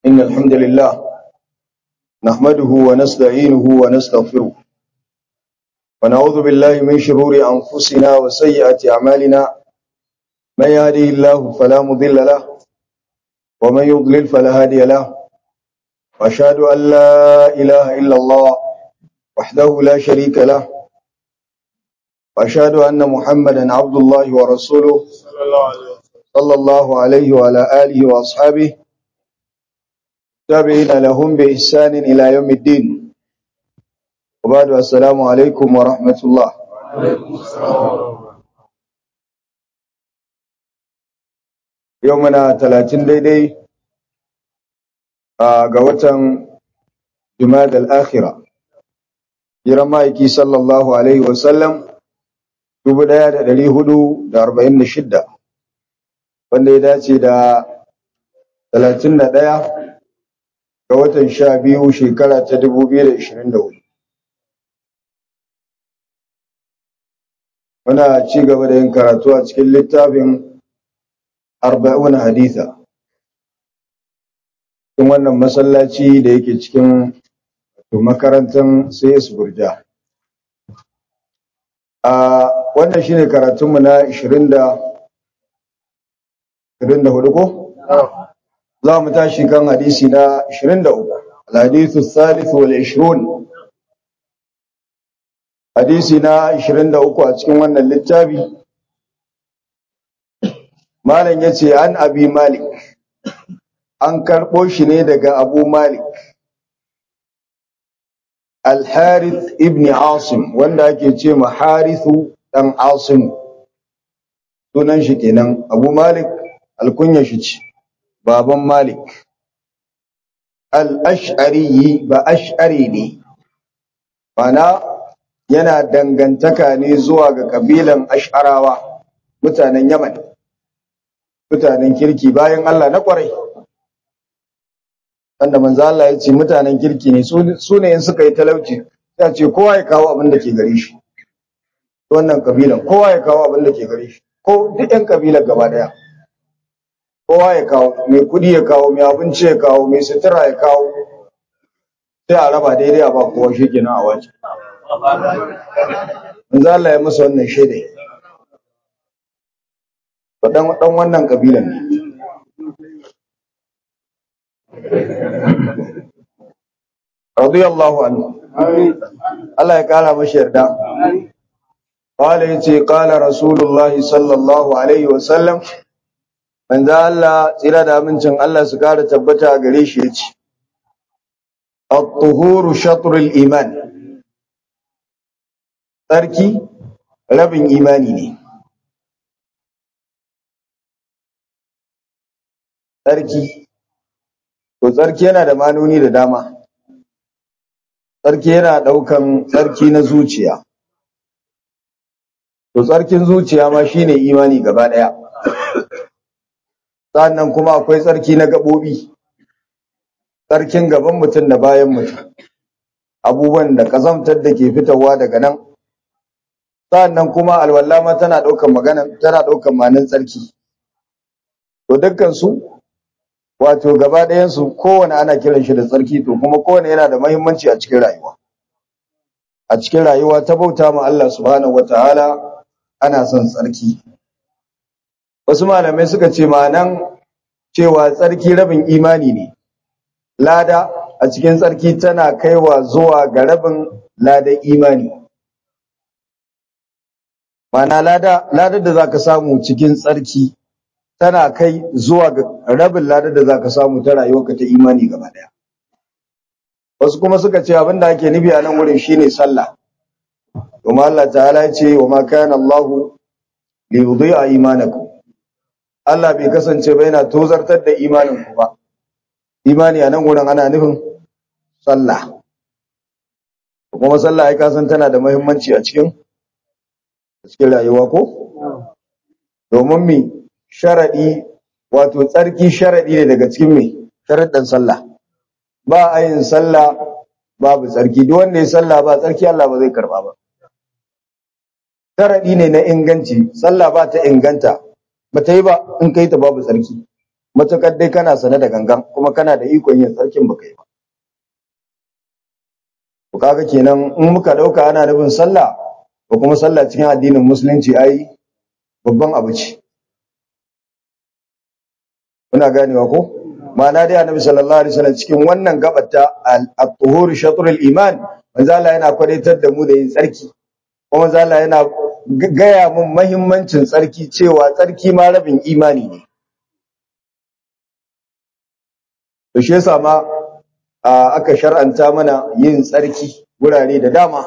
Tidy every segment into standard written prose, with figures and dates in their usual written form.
إن الحمد لله نحمده ونستعينه ونستغفره ونعوذ بالله من شرور أنفسنا وسيئات أعمالنا من يهده الله فلا مضل له ومن يضلل فلا هادي له وأشهد أن لا إله إلا الله وحده لا شريك له وأشهد أن محمدا عبد الله ورسوله صلى الله عليه وعلى آله وأصحابه تابعين لهم بإحسان إلى يوم الدين وبعد السلام عليكم ورحمة الله يومنا 30 daidai ga watan Jumadal Akhira jiran ma'aiki sallallahu alaihi wasallam 1446 wanda ya dace da 31 ga watan 12 shekara ta 2024 muna ci gaba da yin karatu a cikin littafin 40 haditha cikin wannan masallaci da yake cikin makarantar CS Burja wannan shine karatunmu na 24 ko za mu tashi kan hadisi na 23 al-hadithu thalith wal 20 hadisi na 23 a cikin wannan littafi malam yace an abi malik an karbo shi ne daga abu malik al-harith ibn asim wanda ake ce ma harithu dan asim sunan shi kenan abu malik alkunya shi ce baban malik al-ash'ari ba ash'ari ne mana yana dangantaka ne zuwa ga kabilan ash'arawa mutanen yaman mutanen kirki bayan Allah na kwarai wanda manzo Allah ya ce mutanen kirki ne su ne in suka yi talauci sai ce kowa ya kawo abin da ke gare shi wannan kabilan kowa ya kawo abin da ke gare shi ko duk ɗan kabilan gaba daya kowa ya kawo mai kudi ya kawo mai abinci ya kawo mai sutura ya kawo sai a raba daidai a ba kowa shi kenan a waje manzo Allah ya masa wannan shaida dan wannan kabilan ne radiyallahu anhu Allah ya kara mashi yarda qala yace qala rasulullah sallallahu alaihi wasallam manzo Allah tsira da amincin Allah su kara tabbata gare shi yace at-tuhuru shatrul iman tsarki rabin imani ne tsarki yana da manoni da dama tsarki yana daukan tsarki na zuciya tsarkin zuciya ma shine imani gaba daya sannan kuma akwai tsarki na gabobi tsarkin gaban mutum da bayan mutum abubuwan da kazamtar da ke fitowa daga nan sannan kuma alwala ma tana daukan manan tsarki to dukkan su wato gaba ɗayan su kowane ana kiran shi da tsarki to kuma kowane yana da muhimmanci a cikin rayuwa ta bauta ma Allah subhanahu wataala ana son tsarki wasu malamai suka ce ma'anan cewa tsarki rabin imani ne lada a cikin tsarki tana kaiwa zuwa ga rabin ladan imani ma'ana ladar da zaka samu cikin tsarki tana kai zuwa ga rabin ladar da zaka samu ta rayuwarka ta imani gaba daya wasu kuma suka ce abinda ake nufi a nan wurin shine sallah kuma Allah ta'ala ya ce wa ma kana Allahu li yudhi'a imanakum Allah bai kasance ba yana tozartar da imanin ku ba imani a nan wurin ana nufin sallah kuma sallah ai ka san tana da muhimmanci a cikin rayuwa ko domin me sharadi wato tsarki sharadi ne daga cikin me sharaddan sallah ba a yin sallah babu tsarki duk wanda ya sallah ba tsarki Allah ba zai karba ba sharadi ne na inganci sallah ba ta inganta ba ta yi ba in kai ta babu tsarki matukar dai kana sane da gangan kuma kana da ikon yin tsarkin baka yi ba. To kaga kenan in muka dauka ana nufin sallah ko kuma sallah cikin addinin musulunci ai babban abu ce. Muna ganewa ko? Ma'ana dai Annabi sallallahu alaihi wasallam cikin wannan gabata at-tuhur shatrul iman, manzo Allah yana kwadaitar da mu da yin tsarki. Kuma manzo Allah yana gaya mun muhimmancin tsarki cewa tsarki ma rabin imani ne. To shi yasa ma aka shar'anta mana yin tsarki wurare da dama.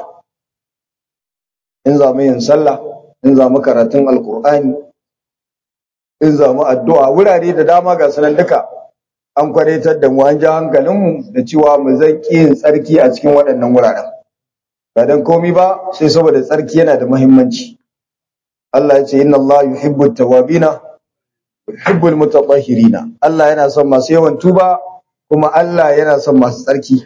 In za mu yin sallah, in za mu karatun alqur'ani, in za mu addu'a, wurare da dama ga sanan duka an kwadaitar da mu, an ja hankalinmu da cewa mu zan yin tsarki a cikin waɗannan wuraren. Ba dan komi ba sai saboda tsarki yana da muhimmanci. Allah ya ce inna Allah yuhibbu tawabina yuhibbu almutatahhirina. Allah yana son masu yawan tuba kuma Allah yana son masu tsarki.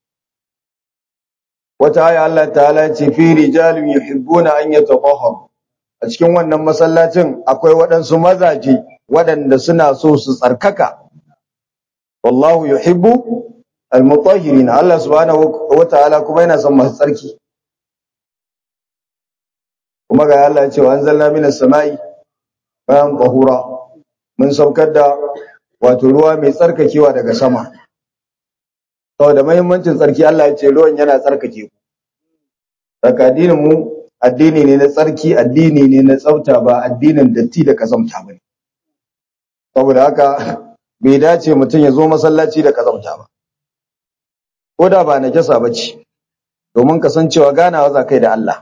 Wata aya Allah ta'ala ya ce fi rijalun yuhibbuna an yatatahharu. A cikin wannan masallacin akwai waɗansu mazaje waɗanda suna so su tsarkaka. Wallahu yuhibbu almutahhirina. Allah subhanahu wa ta'ala kuma yana son masu tsarki. Kuma ga Allah ya ce wa anzalna minas sama'i ma'an tahura. Mun saukar da wato ruwa mai tsarkakewa daga sama. Saboda muhimmancin tsarki Allah ya ce ruwan yana tsarkake ku. Saka addinin mu addini ne na tsarki, addini ne na tsafta, ba addinin datti da kazamta bane. Saboda haka bai dace mutum ya zo masallaci da kazamta ba. Ko da ba najasa bace, domin kasancewa ganawa za kai da Allah.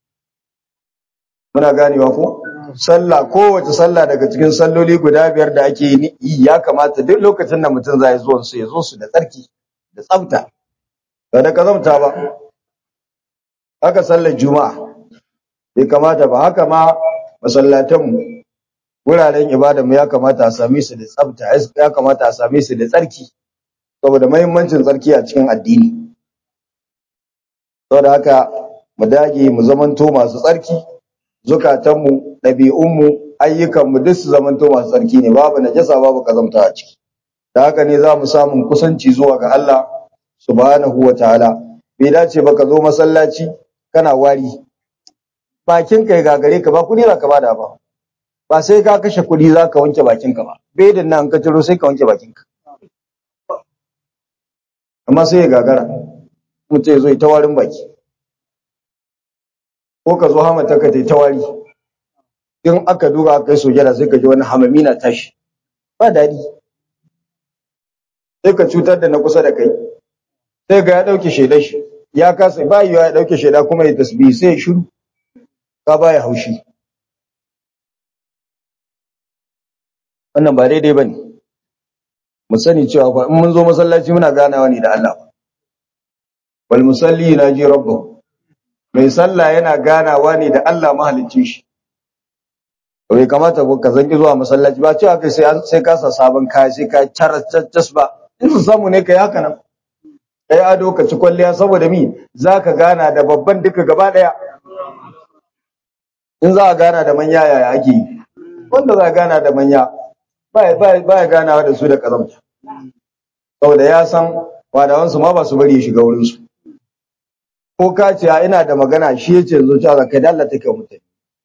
Muna ganewa ko? Sallah, kowace sallah daga cikin salloli guda biyar da ake yi ya kamata duk lokacin da mutum zai zo su ya zo su da tsarki da tsafta, ba da kazamta ba. Haka sallar juma'a bai kamata ba, haka ma masallatanmu, wuraren ibadanmu ya kamata a same su da tsafta, ya kamata a same su da tsarki, saboda muhimmancin tsarki a cikin addini. Saboda haka mu dage mu zamanto masu tsarki, zukatanmu, ɗabi'unmu, ayyukanmu duk su zamanto masu tsarki ne, babu najasa babu kazamta a ciki. Da haka ne za mu samu kusanci zuwa ga Allah subhanahu wa ta'ala. Bai dace ba ka zo masallaci kana wari, bakin ka ya gagare ka, ba kuɗi za ka bada ba, ba sai ka kashe kuɗi za ka wanke bakinka ba, bedin nan ka ciro sai ka wanke bakinka, amma sai ya gagara mutum ya zo ta warin baki, ko ka zo hamata ka ta wari, in aka duba aka yi sojada sai ka ji wani hamami na tashi, ba daɗi, sai ka cutar da na kusa da kai, sai ga ya ɗauke shaidar shi, ya kasa ba yiwa ya ɗauke shaida kuma ya tasbihi sai ya shiru, ka baya haushi. Wannan ba daidai ba ne. Mu sani cewa fa in mun zo masallaci muna ganawa ne da Allah. Wal musalli yunaji rabbahu. Mai sallah yana ganawa ne da Allah mahaliccin shi. Bai kamata ko ka zanki zuwa masallaci ba, cewa kai sai ka sa sabon kaya, sai ka characas ba. In su samu ne kai haka nan. Kai ado ka ci kwalliya, saboda mi zaka gana da babban duka gaba daya. In za a gana da manya yaya ake yi? Wanda za a gana da manya baya ganawa da su da kazamta, saboda ya san wadawansu ma ba su bari ya shiga wurinsu. Ko ka ce ina da magana, shi ya ce zo cewa kai da Allah take mutane,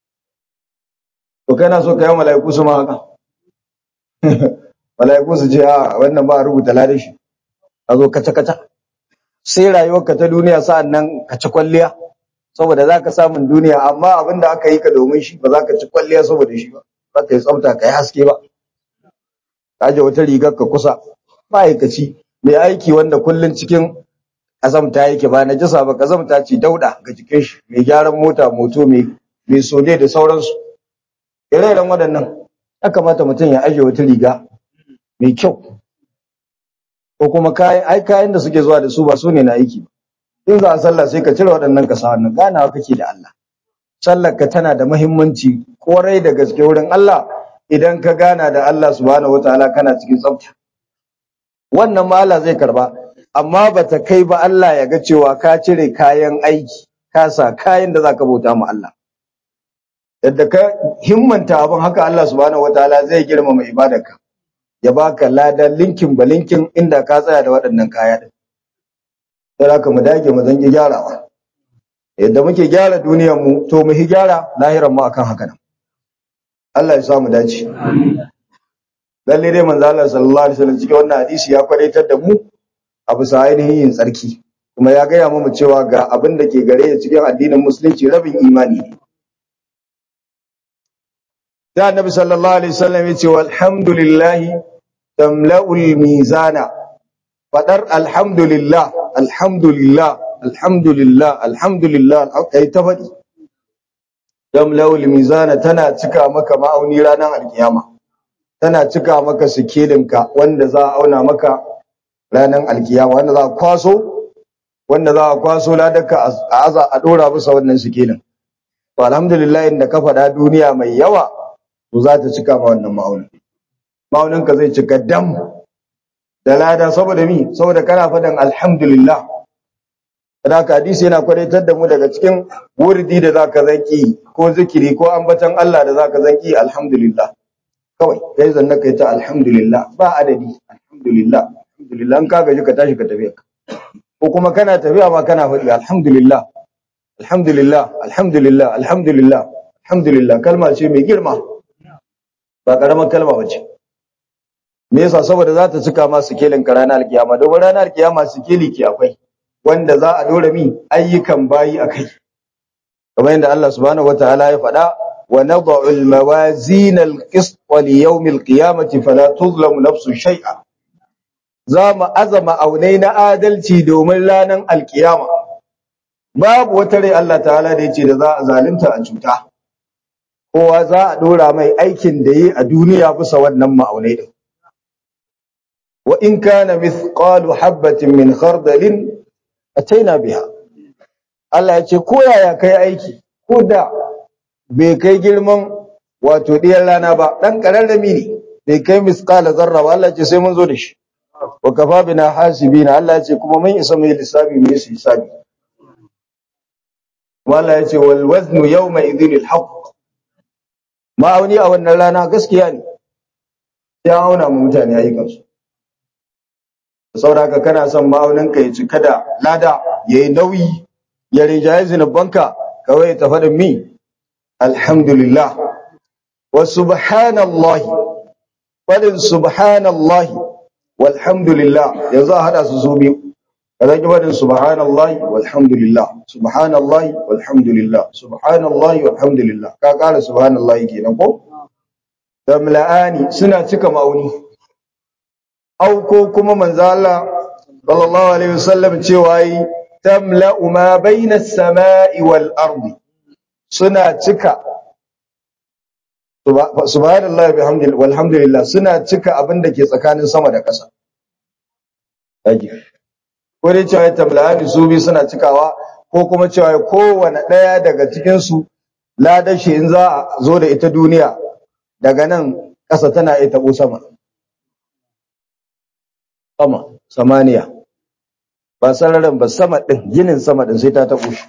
to kai na so ka yi mala'iku su ma haka. Mala'iku su ce a wannan ba a rubuta ladan shi, a zo kaca-kaca sai rayuwarka ta duniya, sa'an nan ka ci kwalliya saboda za ka samun duniya, amma abin da aka yi ka domin shi ba za ka ci kwalliya saboda shi ba, za ka yi tsafta ka yi haske ba, ka aje wata rigar ka kusa. Ma'aikaci mai aiki wanda kullum cikin ƙazamta yake, ba na jisa ba, ƙazamta ce dauɗa ga jikin shi, mai gyaran moto mai sode da sauransu, ire-iren waɗannan ya kamata mutum ya aje wata riga mai kyau, ko kuma kayan da suke zuwa da su ba su ne na aiki. In za a sallah sai ka cire waɗannan ka sa wannan, ganawa kake da Allah. Sallar ka tana da muhimmanci kwarai da gaske wurin Allah. Idan ka gana da Allah subhanahu wataala kana cikin tsafta, wannan ma Allah zai karba, amma bata kai ba Allah ya ga cewa ka cire kayan aiki ka sa kayan da zaka bauta ma Allah. Yadda ka himmanta abin haka Allah subhanahu wataala zai girmama ibadarka, ya baka ladan linkin ba linkin inda ka tsaya da waɗannan kaya din. Sai haka mu dage mu zangi gyarawa. Yadda muke gyara duniyar mu to mu hi gyara lahiran mu akan haka nan. Allah ya sa mu dace. Lalle dai manzo Allah sallallahu alaihi wasallam cikin wannan hadisi ya kwadaitar da mu a bisa ainihin yin tsarki. Kuma ya gaya mu cewa ga abin da ke gare ya cikin addinin musulunci rabin imani ne. Da Annabi sallallahu alaihi wasallam ya ce walhamdulillahi tamla'ul mizana. Fadar alhamdulillah alhamdulillah alhamdulillah alhamdulillah kai ta faɗi. Tamla'ul mizana tana cika maka ma'auni ranar alkiyama. Tana cika maka sikelinka wanda za a auna maka ranar alkiyama wanda za a kwaso ladarka a aza a dora bisa wannan sikelin. To alhamdulillah inda ka faɗa duniya mai yawa to za ta cika ma wannan ma'aunin. Ma'auninka zai cika dam da lada saboda mi saboda kana faɗin alhamdulillah. Da ka hadisi yana kwadaitar da mu daga cikin wurdi da zaka zanki ko zikiri ko ambatan Allah da zaka zanki alhamdulillah. Kawai kai zanna kai ta alhamdulillah ba adadi alhamdulillah alhamdulillah in ka gaji ka tashi ka tafi ko kuma kana tafiya ma kana faɗi alhamdulillah alhamdulillah alhamdulillah alhamdulillah alhamdulillah kalma ce mai girma ba karamar kalma bace me yasa saboda za ta cika ma sikelin ka ranar alkiyama domin ranar alkiyama sikeli ke akwai wanda za a dora mi ayyukan bayi akai kamar yadda Allah subhanahu wataala ya faɗa ونضع الموازين القسط ليوم القيامة فلا تظلم نفس شيئا زام أزم أونين آدلتي دومن لانن القيامة باب وتري الله تعالى ديتي da zalunta a cuta kowa za a dora mai aikin da yi a duniya bisa wannan ma'aunai din wa in kana mithqalu habatin min khardalin ataina biha Allah ya ce ko yaya kai aiki ko da bai kai girman wato ɗiyar rana ba ɗan ƙararrami ne bai kai misƙala zarra ba Allah ce sai mun zo da shi wa kafa bina hasibina Allah ce kuma mun isa mai lissafi mai su hisabi kuma Allah ya ce wal waznu yawma idhil haqq ma'auni a wannan rana gaskiya ne sai an auna mu mutane ayyukan su saboda kana son ma'aunin ka ya cika da lada yayi nauyi ya rinjaye zinubanka kawai ta faɗin mi alhamdulillah wa subhanallahi fadin subhanallahi walhamdulillah yanzu a hada su biyu kaza ki fadin subhanallahi walhamdulillah subhanallahi walhamdulillah subhanallahi walhamdulillah ka kara subhanallahi kenan ko tamla'ani suna cika ma'auni au ko kuma manzo Allah sallallahu alaihi wasallam cewa yi tamla'u ma baina as-sama'i wal ardi suna cika subhanallahi bihamdihi walhamdulillah suna cika abin da ke tsakanin sama da ƙasa aji ko dai cewa tamlani su bi suna cikawa ko kuma cewa kowane ɗaya daga cikin su ladan shi in za a zo da ita duniya daga nan ƙasa tana ita tabo sama samaniya ba sararin ba sama din ginin sama din sai ta tabo shi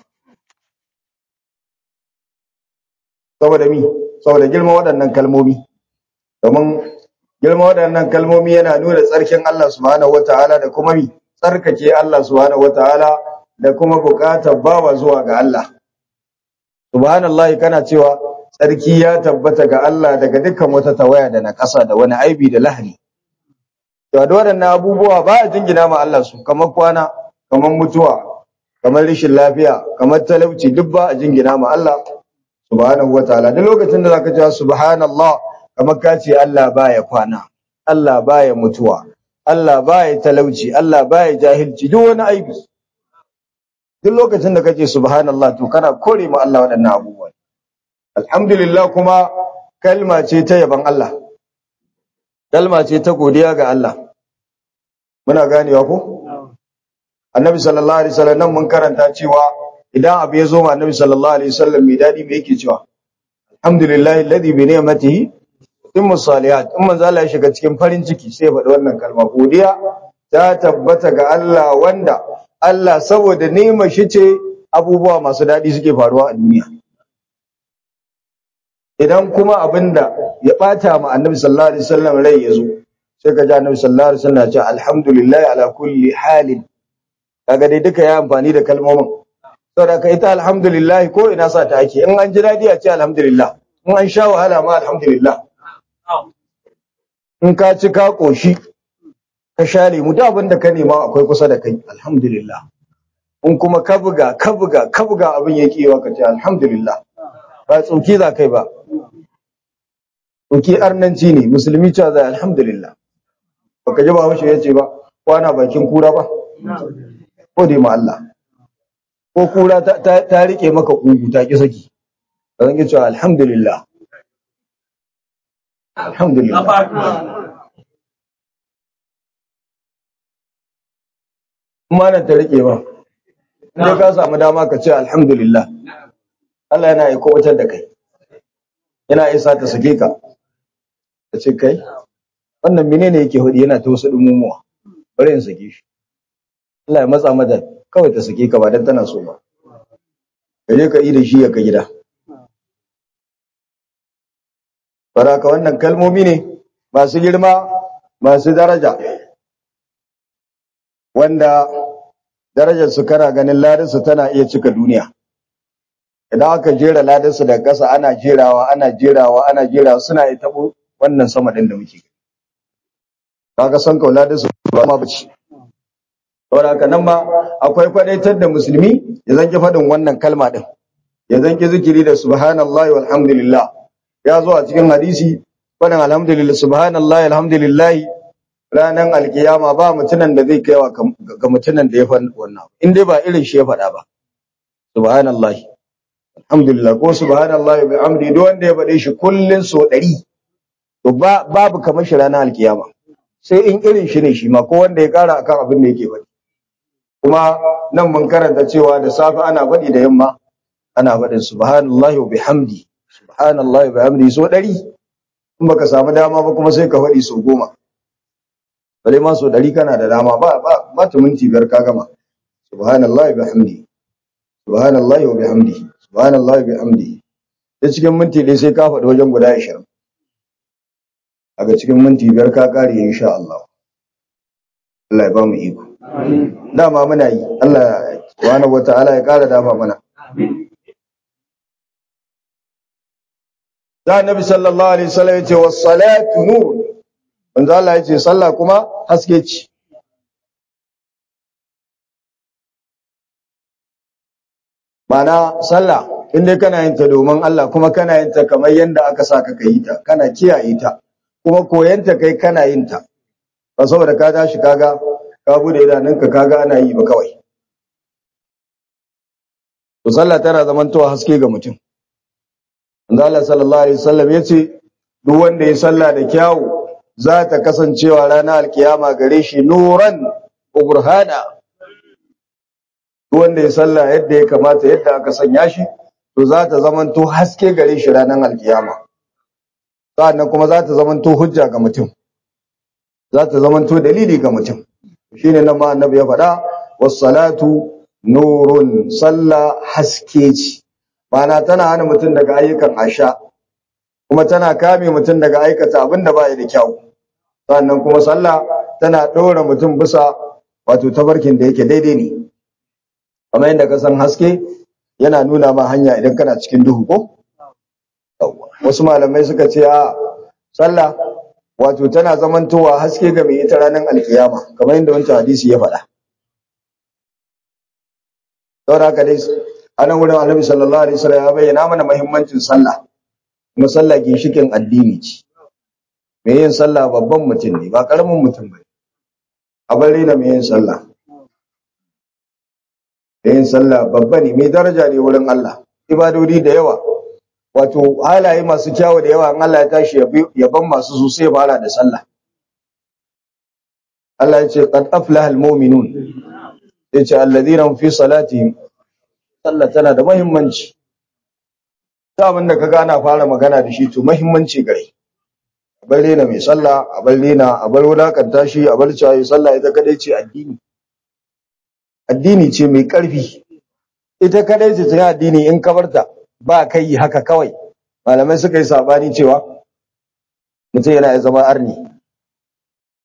saboda girman waɗannan kalmomi domin girman waɗannan kalmomi yana nuna tsarkin Allah subhanahu wataala da kuma tsarkake Allah subhanahu wataala da kuma buƙatar bawa zuwa ga Allah subhanallahi kana cewa tsarki ya tabbata ga Allah daga dukkan wata tawaya da naƙasa da wani aibi da lahani to da waɗannan abubuwa ba a jingina ma Allah su kamar kwana kamar mutuwa kamar rashin lafiya kamar talauci duk ba a jingina ma Allah subhanahu wataala duk lokacin da zaka ce subhanallah kamar ka ce Allah baya kwana Allah baya mutuwa Allah baya talauci Allah baya jahilci duk wani aibi duk lokacin da kake subhanallah to kana kore ma Allah waɗannan abubuwa alhamdulillah kuma kalma ce ta yaban Allah kalma ce ta godiya ga Allah muna ganewa ko annabi sallallahu alaihi wasallam nan mun karanta cewa idan abu ya zo ma annabi sallallahu alaihi wasallam mai dadi me yake cewa alhamdulillahi alladhi bi ni'matihi tutimmu salihat in manzo Allah ya shiga cikin farin ciki sai ya faɗi wannan kalma godiya ta tabbata ga Allah wanda Allah saboda ni'imar shi ce abubuwa masu dadi suke faruwa a duniya idan kuma abinda ya bata ma annabi sallallahu alaihi wasallam rai ya zo sai ka ji annabi sallallahu alaihi wasallam ya ce alhamdulillah ala kulli halin. Kaga dai duka ya amfani da kalmomin. Saboda ka ita alhamdulillah ko ina sa ta ake, in an ji dadi a ce alhamdulillah, in an sha wahala ma alhamdulillah. In ka ci ka koshi ka sha lemu, da abin da ka nema akwai kusa da kai, alhamdulillah. In kuma ka buga abin ya kiwa ka ce alhamdulillah. Ba tsoki za kai ba, tsoki arnanci ne, musulmi cewa zai alhamdulillah. Baka ji ba mashi ya ce ba kwana bakin kura ba, ko dai ma Allah. Ko kura ta rike maka kugu ta ki saki, ka zan ki cewa alhamdulillah. Alhamdulillah. Kuma nan ta rike ba, sai ka samu dama ka ce alhamdulillah. Allah yana yi kubutar da kai, yana isa ta sake ka, ta ce kai wannan menene yake hudu, yana ta wasu dumumuwa, bari in sake shi. Allah ya matsa mata kawai ta sake ka ba dan tana so ba, ka je ka yi da shi ya ka gida. Baraka wannan kalmomi ne masu girma, masu daraja, wanda darajar su kana ganin ladarsu tana iya cika duniya. Idan aka jera ladarsu daga ƙasa ana jerawa suna yi tabo wannan sama ɗin da muke. Kaga san ka ladarsu ba ma bace. Saboda haka nan ma akwai kwadaitar da musulmi ya zanki faɗin wannan kalma ɗin, ya zanki zikiri da subhanallahi walhamdulillah. Ya zo a cikin hadisi faɗin alhamdulillah, subhanallahi alhamdulillah, ranar alkiyama ba mutunan da zai kaiwa ga mutunan da ya faɗi wannan, in dai ba irin shi ya faɗa ba. Subhanallahi alhamdulillah ko subhanallahi bi amri, duk wanda ya faɗe shi kullun so 100 to babu kamar shi ranar alkiyama, sai in irin shi ne shi ma, ko wanda ya ƙara akan abin da yake faɗi. Kuma nan mun karanta cewa da safe ana faɗi, da yamma ana faɗin subhanallahi wa bihamdi, subhanallahi wa bihamdi so 100. In baka samu dama ba kuma sai ka faɗi so 10. Bale ma so 100 kana da dama, ba ta minti 5 ka gama. Subhanallahi wa bihamdi, subhanallahi wa bihamdi, subhanallahi wa bihamdi. Da cikin minti dai sai ka faɗi wajen guda 20. Daga cikin minti 5 ka kare insha Allah. Allah ya ba mu iko. Dama muna yi, Allah subhanahu wataala ya kara dama mana. Da Annabi sallallahu alaihi wasallam yace was-salatu nur. Manzo Allah yace sallah kuma haske ce. Mana sallah in dai kana yin ta domin Allah, kuma kana yin ta kamar yanda aka saka ka yi ta, kana kiyaye ta, kuma koyanta kai kana yin ta. Ba saboda ka tashi kaga ka bude idanunka kaga ana yi ba kawai. To sallah tana zamantowa haske ga mutum. Manzo Allah sallallahu alaihi wasallam yace duk wanda ya sallah da kyawu za ta kasancewa ranar alkiyama gare shi nuran wa burhana. Duk wanda ya sallah yadda ya kamata, yadda aka sanya shi, to za ta zamanto haske gare shi ranar alkiyama. Sannan kuma za ta zamanto hujja ga mutum, za ta zamanto dalili ga mutum. Shine nan ma annabi ya faɗa was-salatu nurun, sallah haske ce. Ma'ana tana hana mutum daga ayyukan asha, kuma tana kame mutum daga aikata abin da ba ya da kyau. Sannan kuma sallah tana ɗora mutum bisa wato tabarkin da yake daidai ne. Kamar yadda ka san haske yana nuna ma hanya idan kana cikin duhu ko? Wasu malamai suka ce a sallah wato tana zamantowa haske ga mai ita ranar alkiyama, kamar yadda wancan hadisi ya faɗa. Saboda haka dai a nan wurin Annabi sallallahu alaihi wasallam ya bayyana mana muhimmancin sallah, kuma sallah ginshikin addini ce. Mai yin sallah babban mutum ne, ba karamin mutum ba. A bari na mai yin sallah. Mai yin sallah babba ne, mai daraja ne wurin Allah. Ibadodi da yawa, wato halaye masu kyawu da yawa, in Allah ya tashi yaban masu su sai fara da sallah. Allah ya ce qad aflaha almu'minun, ya ce alladhina hum fi salatihim. Sallah tana da muhimmanci. Ta abin da kaga ana fara magana da shi to muhimmanci gare. A bar rena mai sallah, a bar rena, a bar wulakanta shi, a bar cewa sallah ita kadai ce addini. Addini ce mai ƙarfi. Ita kadai ce ta addini, in ka barta ba kai haka kawai. Malamai suka yi sabani cewa mutum yana zama arni.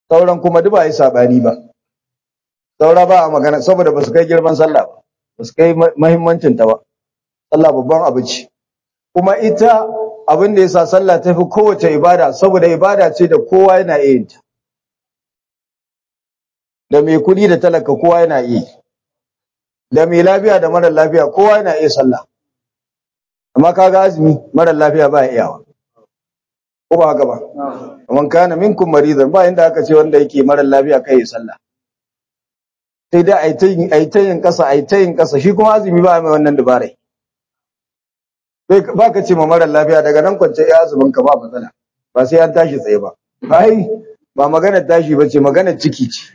sauran kuma duk ba yi sabani ba. Saura ba a magana saboda ba su kai girman sallah ba, ba su kai mahimmancin ta ba. Sallah babban abu ce. Kuma ita abin da yasa sallah ta fi kowace ibada saboda ibada ce da kowa yana iya yin ta. Da mai kuɗi da talaka kowa yana iya. Da mai lafiya da mara lafiya kowa yana iya sallah. Amma kaga azumi mara lafiya ba ya iyawa. Ko ba haka ba? Man kana minkum maridan ba inda aka ce wanda yake mara lafiya kai ya sallah. Sai dai ai ta yin kasa shi kuma azumi ba mai wannan dabarai. Ba ka ce ma mara lafiya daga nan kwance ya azumin ka ba matsala ba sai an tashi tsaye ba. Ai ba maganar tashi ba ce maganar ciki ce.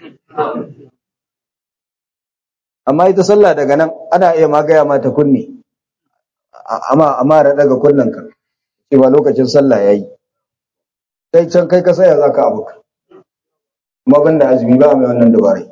Amma ita sallah daga nan ana iya magaya mata kunne amma daga kunnen ka ce ba lokacin sallah yayi. Sai can kai ka saya zaka abu kuma banda azumi ba mai wannan dabarai.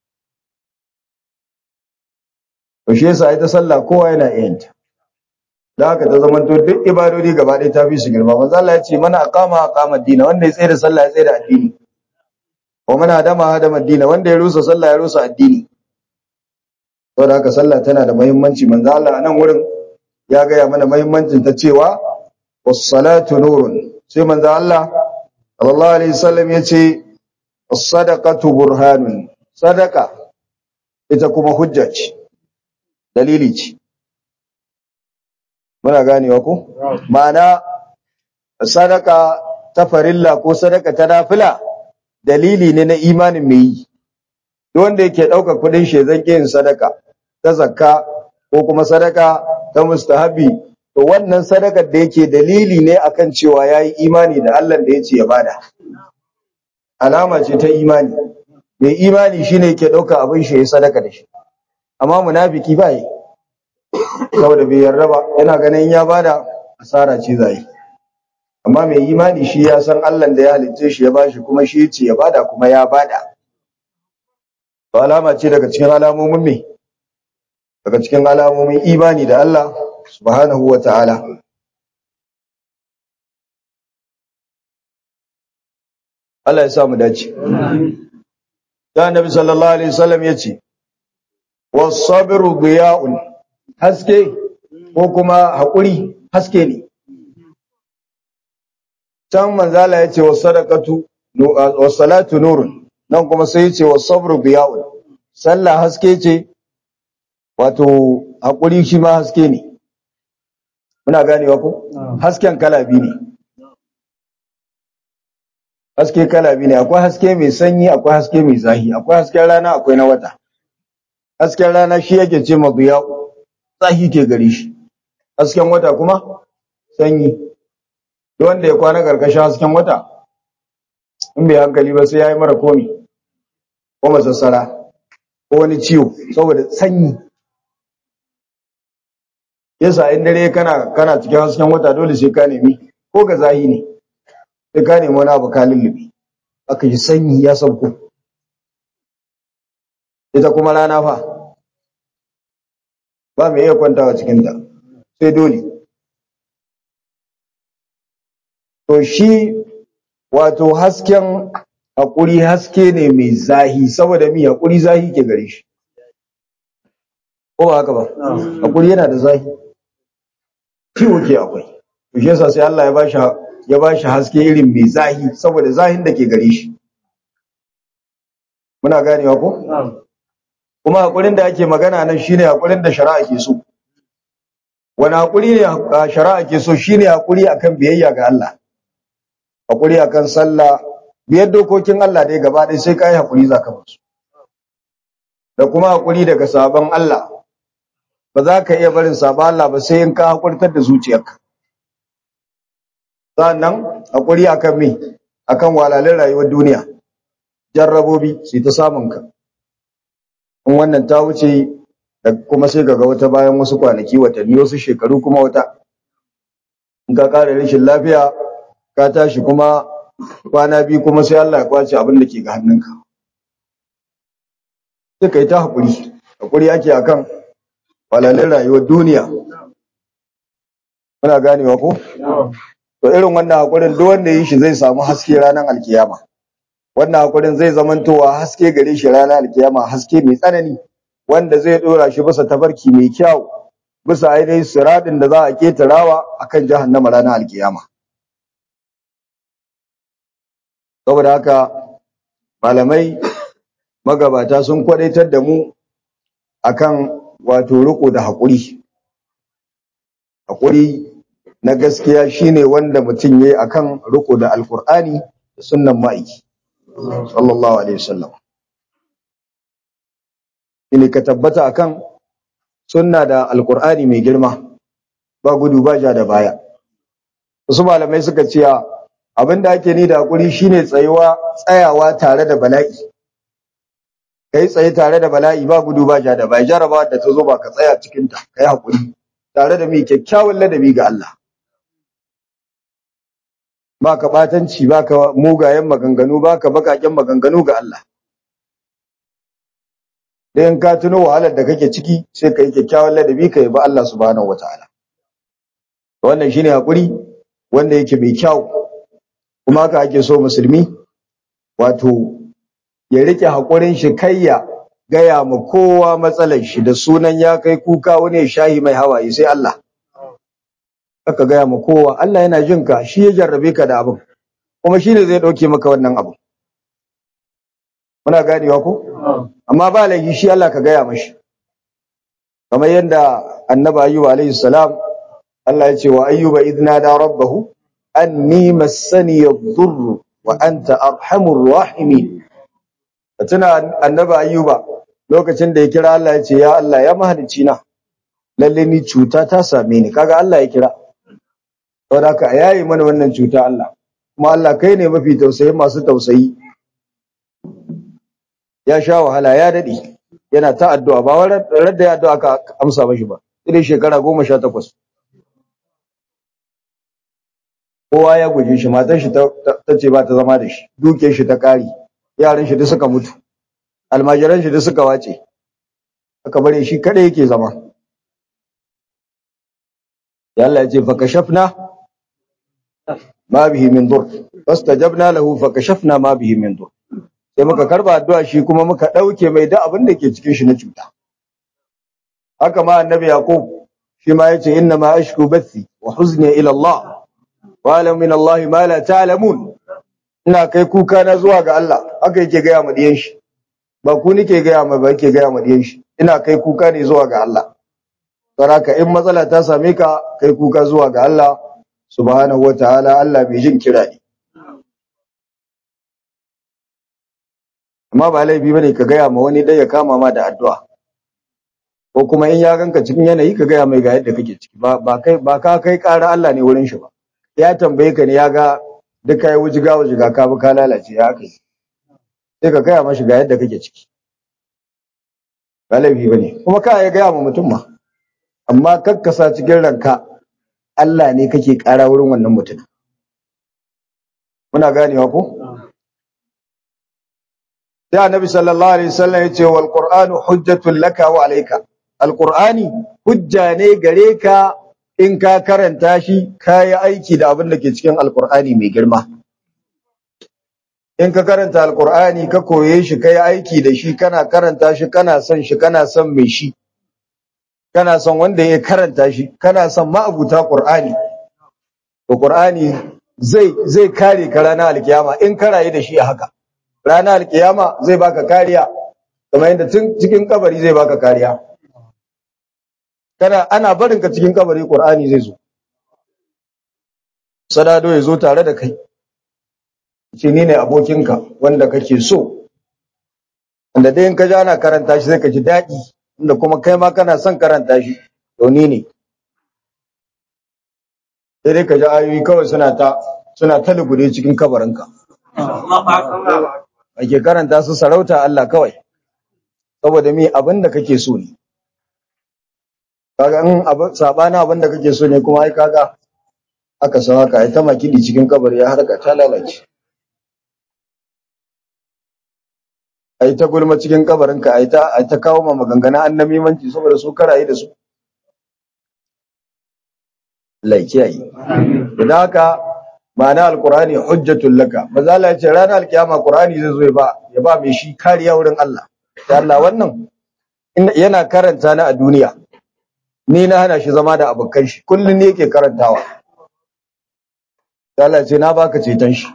To shi yasa ita sallah kowa yana iya yin ta. Da haka ta zamanto duk ibadodi gaba ɗaya ta fi su girma. Manzo Allah ya ce mana aqama ad-din wanda ya tsaya da sallah ya tsaya da addini. Wa man hadama ad-din wanda ya rusa sallah ya rusa addini. Saboda haka sallah tana da muhimmanci. Manzo Allah a nan wurin ya gaya mana muhimmancin ta cewa was-salatu nurun. Sai manzo Allah sallallahu alaihi wasallam ya ce as-sadaqatu burhanun. Sadaqa ita kuma hujja ce. Dalili ce. Muna ganewa ko? Ma'ana sadaka ta farilla ko sadaka ta nafila dalili ne na imanin mai yi. Duk wanda yake ɗaukar kuɗin shi zan yin sadaka ta zakka ko kuma sadaka ta mustahabi to wannan sadakar da yake dalili ne akan cewa yayi imani da Allah da yace ya bada. Alama ce ta imani. Mai imani shine yake ɗaukar abin shi ya sadaka da shi. Amma munafiki ba yi. Saboda bai yarda ba yana ganin ya bada asara ce zai. Amma mai imani shi ya san Allah da ya halicce shi ya bashi kuma shi yace ya bada kuma ya bada. To alama ce daga cikin alamomin me? Daga cikin alamomin imani da Allah subhanahu wata'ala. Allah ya sa mu dace. Da Annabi sallallahu alaihi wasallam yace was-sabru diya'un haske ko kuma haƙuri haske ne. Can manzala ya ce wa sadaqatu wa salatu nurun nan kuma sai ya ce wa sabru biya'un. Sallah haske ce wato haƙuri shi ma haske ne. Muna ganewa ko? Hasken kala biyu ne. Haske kala biyu ne akwai haske mai sanyi akwai haske mai zahi akwai hasken rana akwai na wata. Hasken rana shi yake ce ma biya'u zahi ke gare shi. Hasken wata kuma sanyi. Duk wanda ya kwana karkashin hasken wata in bai hankali ba sai ya yi mara komi ko masassara ko wani ciwo saboda sanyi. Yasa in dare kana cikin hasken wata dole sai ka nemi ko ga zahi ne sai ka nemi wani abu ka lullube aka yi sanyi ya sauko. Ita kuma rana fa ba mai iya kwantawa cikinta sai dole. To shi wato hasken haƙuri haske ne mai zahi saboda mi haƙuri zahi ke gare shi. Ko ba haka ba? Haƙuri yana da zahi. Ciwo ke akwai. To shi yasa sai Allah ya bashi haske irin mai zahi saboda zahin da ke gare shi. Muna ganewa ko? Kuma haƙurin da ake magana nan shine haƙurin da shari'a ke so. Wani haƙuri ne shari'a ke so shine haƙuri akan biyayya ga Allah. Haƙuri akan sallah, biyar dokokin Allah dai gaba ɗaya sai kai haƙuri zaka musu. Da kuma haƙuri daga sabon Allah. Ba za ka iya barin sabon Allah ba sai in ka haƙurtar da zuciyarka. Sannan haƙuri akan me? Akan walalin rayuwar duniya. Jarrabobi sai ta samun ka. In wannan ta wuce da kuma sai ga wata bayan wasu kwanaki watanni wasu shekaru kuma wata. In ka ƙara rashin lafiya ka tashi kuma kwana biyu kuma sai Allah ya kwace abin da ke ga hannunka. Sai kai ta haƙuri. Haƙuri ake akan walalin rayuwar duniya. Muna ganewa ko? To irin wannan haƙurin duk wanda yi shi zai samu haske ranar alkiyama. wannan hakurin zai zamantowa haske gare shi ranar alkiyama, haske mai tsanani wanda zai dora shi bisa tafarki mai kyau, bisa ainihin siradin da za a ketarawa akan jahannama ranar alkiyama. Saboda haka malamai magabata sun kwadaitar da mu akan wato riko da haƙuri. Haƙuri na gaskiya shine wanda mutum yayi akan riko da alkur'ani da sunnan ma'aiki sallallahu alaihi wasallam. Shine ka tabbata akan sunna da alkur'ani mai girma, ba gudu ba ja da baya. Wasu malamai suka ce abinda ake ni da haƙuri shine tsayawa tare da bala'i. Kai tsaye tare da bala'i, ba gudu ba ja da baya. Jarabawa da ta zo ba ka tsaya cikin ta, kai haƙuri tare da mai kyakkyawan ladabi ga Allah. Ba ka batanci, ba ka mugayen maganganu, ba ka bakaken maganganu ga Allah. Da in ka tuno wahalar da kake ciki sai ka yi kyakkyawan ladabi ka yabi Allah subhanahu wataala. Wannan shine haƙuri wanda yake mai kyau, kuma haka ake so musulmi wato ya rike haƙurin shi, kai ya gaya ma kowa matsalar shi da sunan ya kai kuka wani ya shahi mai hawaye sai Allah. Aka gaya ma kowa, Allah yana jin ka, shi ya jarrabe ka da abin, kuma shi ne zai ɗauke maka wannan abin. Muna ganewa ko? Amma ba laifi shi Allah ka gaya mashi. Kamar yadda annabi Ayyub alaihi salam, Allah ya ce wa Ayyuba idh nada rabbahu anni massani ad-durr wa anta arhamur rahimin. Tuna annabi Ayyuba lokacin da ya kira Allah ya ce ya Allah ya mahalicci na, lalle ni cuta ta same ni. Kaga Allah ya kira. Saboda haka yayi mana wannan cuta Allah. Kuma Allah kai ne mafi tausayi masu tausayi. Ya sha wahala ya dade yana ta addu'a, ba radda ya addu'a ka amsa mashi ba. Sai shekara 18. Kowa ya guje shi, matar shi ta ce ba ta zama da shi, duke shi ta kare, yaran shi duk suka mutu, almajiran shi duk suka wace, aka bare shi kada yake zama. Ya Allah ya ce fa kashafna ma bihi min dur, fastajabna lahu fa kashafna ma bihi min dur. Sai muka karba addu'a shi kuma muka dauke mai da abin da ke cikin shi na cuta. Haka ma annabi Yaqub shi ma yace inna ma ashku bathi wa huzni ila Allah wa alam min Allah ma la ta'lamun. Ina kai kuka na zuwa ga Allah, haka yake gaya ma diyan shi. Ba ku nike gaya ma, ba yake gaya ma diyan shi. Ina kai kuka ne zuwa ga Allah. Saraka in matsala ta same ka, kai kuka zuwa ga Allah subhanahu wataala, Allah mai jin kira ne. Amma ba laifi bane ka gaya ma wani dai ya kama ma da addu'a. Ko kuma in ya ganka cikin yanayi ka gaya mai ga yadda kake ciki. Ba ka kai ƙara Allah ne wurin shi ba. Ya tambaye ka ne, ya ga duka ya wujiga ka bi ka lalace ya kai. Sai ka gaya mashi ga yadda kake ciki. Ba laifi bane. Kuma ka ya gaya ma mutum ma. Amma kakkasa cikin ranka Allah ne kake ƙara wurin wannan mutum. Muna ganewa ko? Sai Annabi sallallahu alaihi wasallam ya ce wal Qur'anu hujjatul laka wa alayka. Al-Qur'ani hujja ne gare ka in ka karanta shi, ka yi aiki da abin da ke cikin Al-Qur'ani mai girma. In ka karanta Al-Qur'ani ka koye shi, ka yi aiki da shi, kana karanta shi, kana son mai shi. Kana son wanda ya karanta shi, kana son ma'abuta Qur'ani. To Qur'ani zai kare ka ranar alkiyama in ka rayu da shi a haka. Ranar alkiyama zai baka kariya, kamar yadda tun cikin kabari zai baka kariya. Ana barin ka cikin kabari, Qur'ani zai zo. Sadado ya zo tare da kai. Ce ni ne abokinka wanda kake so. Wanda dai in ka ji ana karanta shi zai ka ji daɗi. Inda kuma kai ma kana son karanta shi, to ni ne. Sai dai ka ji ayoyi kawai suna ta lugude cikin kabarinka. Ake karanta su sarauta Allah kawai, saboda mi abin da kake so ne. Kaga in sabana abin da kake so ne kuma ai kaga aka san haka, ai ta makidi cikin kabari ya harka ta lalace. Ai ta gulma cikin kabarinka, ai ta kawo ma maganganu annamimanci saboda su karaye da su. Allah ya kiyaye. Da haka ma'ana alqur'ani hujjatul laka manzo Allah ya ce ranar alkiyama qur'ani zai zo ya ba mai shi kariya wurin Allah sai Allah wannan yana karanta ni a duniya ni na hana shi zama da abokan shi kullun ne yake karantawa sai Allah ya ce na baka ceton shi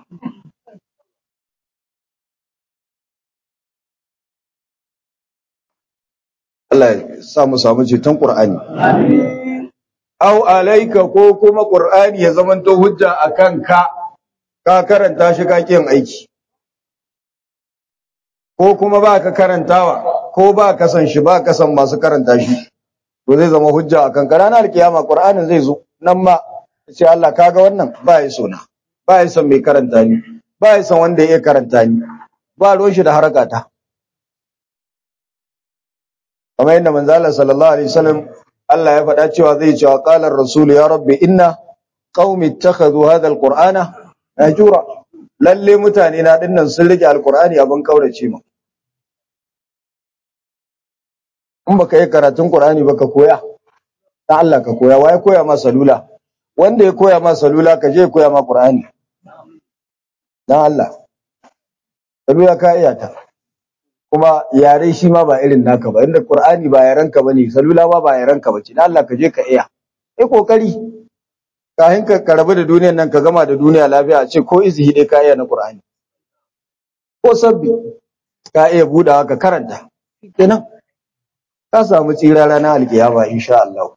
Allah ya sa mu samu ceton qur'ani amin au alaika ko kuma qur'ani ya zamanto hujja akan ka karanta shi ka kiyin aiki ko kuma ba ka karantawa ko ba ka san shi ba ka san masu karanta shi to zai zama hujja akan ka ranar kiyama qur'anin zai zo nan ma sai Allah kaga wannan ba ya so na ba ya son mai karanta ni ba ya son wanda ya karanta ni ba ruwan shi da harakata kamar yadda manzo Allah sallallahu alaihi wasallam Allah ya faɗa cewa zai cewa qala ar-rasul ya rabbi inna qaumi ittakhadhu hadha al-qur'ana ajura lalle mutane na dinnan sun rike alqur'ani abin kaurace mu in baka yi karatun qur'ani baka koya dan Allah ka koya waye koya ma salula wanda ya koya ma salula ka je koya ma qur'ani dan Allah salula ka iya ta kuma yare shi ma ba irin naka ba inda qur'ani ba yarenka bane salula ba yarenka bace dan Allah ka je ka iya kokari kahin ka rabu da duniyar nan ka gama da duniya lafiya a ce ko izihi dai ka iya na qur'ani ko sabbi ka iya budawa ka karanta kenan ka samu tsira ranar alkiyama insha Allah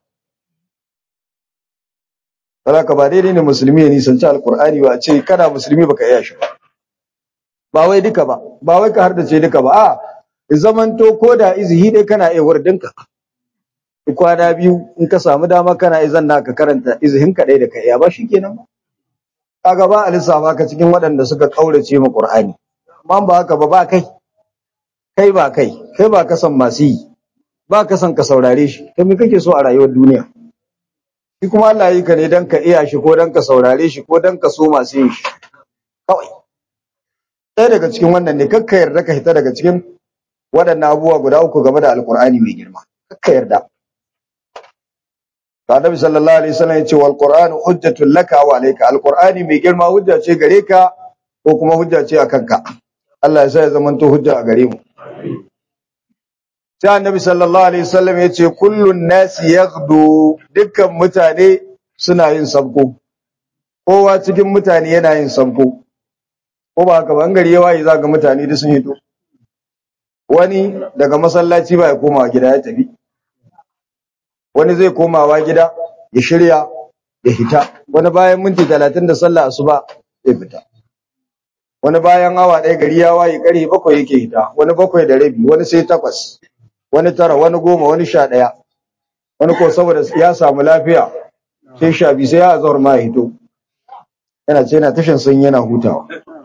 ka ba daidai ne musulmi ya nisanci alqur'ani ba a ce kana musulmi baka iya shi ba wai duka ba wai ka hardace duka ba a zamanto ko da izihi dai kana iya wurdinka kwana biyu in ka samu dama kana iya zanna ka karanta izihin ka dai da ka iya ba shikenan kaga ba a lissafa ka cikin waɗanda suka kaurace ma Qur'ani amma ba haka ba kai ba ka san masu yi ba ka san ka saurare shi kai me kake so a rayuwar duniya shi kuma Allah yi ka ne dan ka iya shi ko dan ka saurare shi ko dan ka so masu yin shi kawai ɗaya daga cikin wannan ne kakka yarda ka hita daga cikin waɗannan abubuwa guda uku game da alkur'ani mai girma kakka yarda Annabi sallallahu alaihi wasallam ya ce wal qur'anu hujjatul laka wa alayka alqur'ani mai girma hujja ce gare ka ko kuma hujja ce akan ka Allah ya sa ya zamanto hujja a gare mu sai Annabi sallallahu alaihi wasallam ya ce kullun nasi yaghdu dukkan mutane suna yin sabko kowa cikin mutane yana yin sabko ko ba haka ba an gari ya waye za ga mutane da sun hito wani daga masallaci ba ya komawa gida ya tafi wani zai komawa gida ya shirya ya hita wani bayan minti 30 da sallah asuba zai fita wani bayan awa ɗaya gari ya waye ƙarfe 7 yake hita wani 7:30 wani sai 8 wani 9 wani 10 wani 11 wani ko saboda ya samu lafiya sai 12 sai ya azhar ma ya hito yana ce yana tashin sun yana hutawa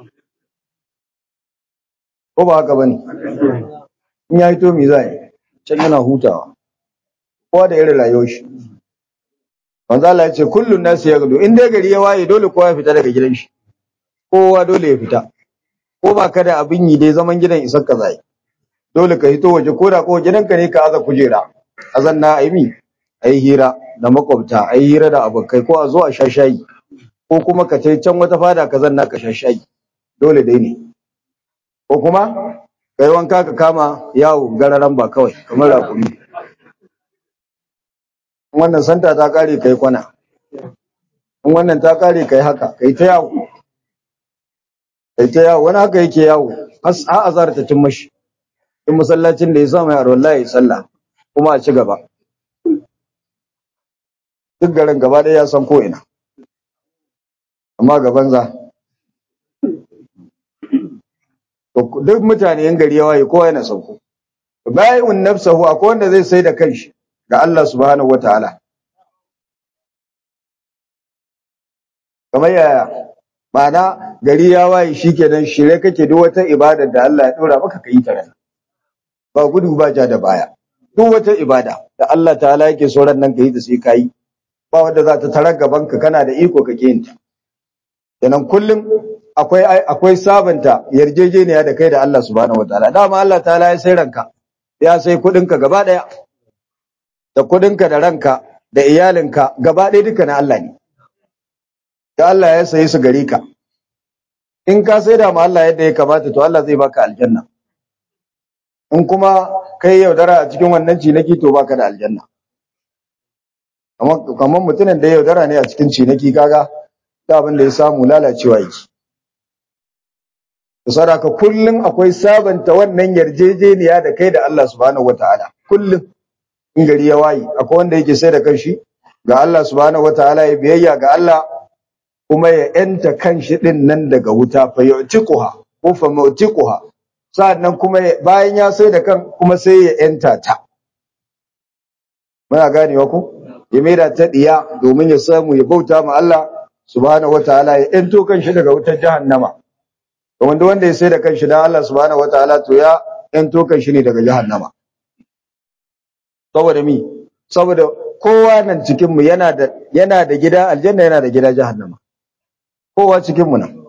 ko ba haka bane in ya hito me zai can yana hutawa kowa da irin rayuwar shi manzo Allah ya ce kullun nasu yaghdu in dai gari ya waye dole kowa ya fita daga gidan shi kowa dole ya fita ko ba ka da abin yi dai zaman gidan isar ka zai dole ka hito waje ko da ko gidanka ne ka aza kujera azanna ayi ayi hira da makwabta ayi hira da abokai ko a zo a sha shayi ko kuma ka tai can wata fada ka zanna ka sha shayi dole dai ne ko kuma kai wanka ka kama yawo gararan ba kawai kamar rakumi wannan santa ta kare kai kwana in wannan ta kare kai haka kai ta yawo wani haka yake yawo har azhar ta cin mashi in masallacin da ya sa mai arwallahi ya sallah kuma a ci gaba duk garin gaba ɗaya ya san ko ina amma gaban za duk mutane yan gari ya waye kowa yana sauko bai'un nafsahu akwai wanda zai sai da kanshi ga Allah subhanahu wataala kamar yaya ma'ana gari ya waye shikenan shirye kake duk wata ibada da Allah ya dora maka kai ta ran ba gudu ba ja da baya duk wata ibada da Allah ta'ala yake so ran nan kai ta sai kai ba wanda za ta tarar gaban ka kana da iko kake yin ta kenan kullum akwai sabanta yarjejeniya da kai da Allah subhanahu wataala dama Allah ta'ala ya sai ranka ya sai kudinka gaba daya da kudinka da ranka da iyalinka gaba daya duka na Allah ne da Allah ya sayi su gare ka in ka saida ma Allah yadda ya kamata to Allah zai baka aljanna in kuma kai yaudara a cikin wannan cinaki to baka da aljanna kamar mutumin da ya yaudara ne a cikin cinaki kaga da abin da ya samu lalacewa yake sadaka kullum akwai sabanta wannan yarjejeniya da kai da Allah subhanahu wataala kullum in gari ya wayi akwai wanda yake sai da kanshi ga Allah subhanahu wataala ya biyayya ga Allah kuma ya yanta kanshi din nan daga wuta fa yu'tiquha ko fa mu'tiquha sa'annan kuma bayan ya sai da kan kuma sai ya yanta ta muna ganewa ko ya maida ta diya domin ya samu ya bauta ma Allah subhanahu wataala ya yanto kanshi daga wutar jahannama wanda ya sai da kanshi dan Allah subhanahu wataala to ya yanto kanshi ne daga jahannama saboda mi saboda kowa nan cikin mu yana da gida aljanna yana da gida jahannama kowa cikin mu nan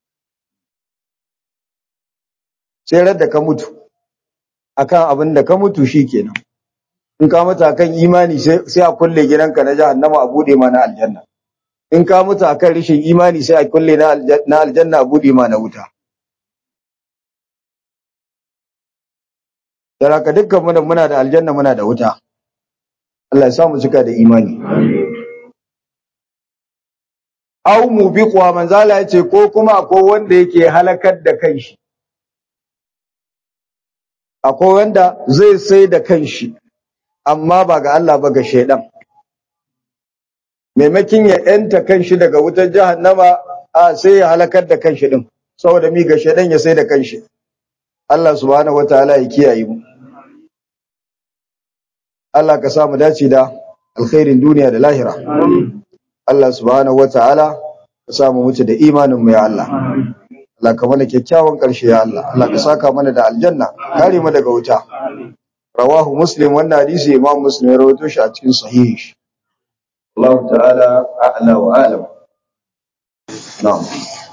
sai radda ka mutu akan abin da ka mutu shikenan in ka mutu akan imani sai a kulle gidanka na jahannama a bude ma na aljanna in ka mutu akan rishin imani sai a kulle na aljanna a bude ma na wuta dan haka dukkan mu muna da aljanna muna da wuta Allah ya samu cika da imani aw mubiqwa manzala yace ko kuma akwai wanda yake halakar da kanshi akwai wanda zai sai da kanshi amma ba ga Allah ba ga shaidan maimakin ya yanta kanshi daga wutar jahannama sai ya halakar da kanshi din saboda mi ga shaidan ya sai da kanshi Allah subhanahu wataala ya kiyaye mu Allah ka samu dace da alkhairin duniya da lahira Allah subhanahu wataala ka samu mutu da imanin mu ya Allah Allah ka mana kyakkyawan ƙarshe ya Allah Allah ka saka mana da aljanna kare mu daga wuta rawahu muslim wannan hadisi imam muslim ya rawaito shi a cikin sahihi shi Allah ta'ala a'la wa a'lam na'am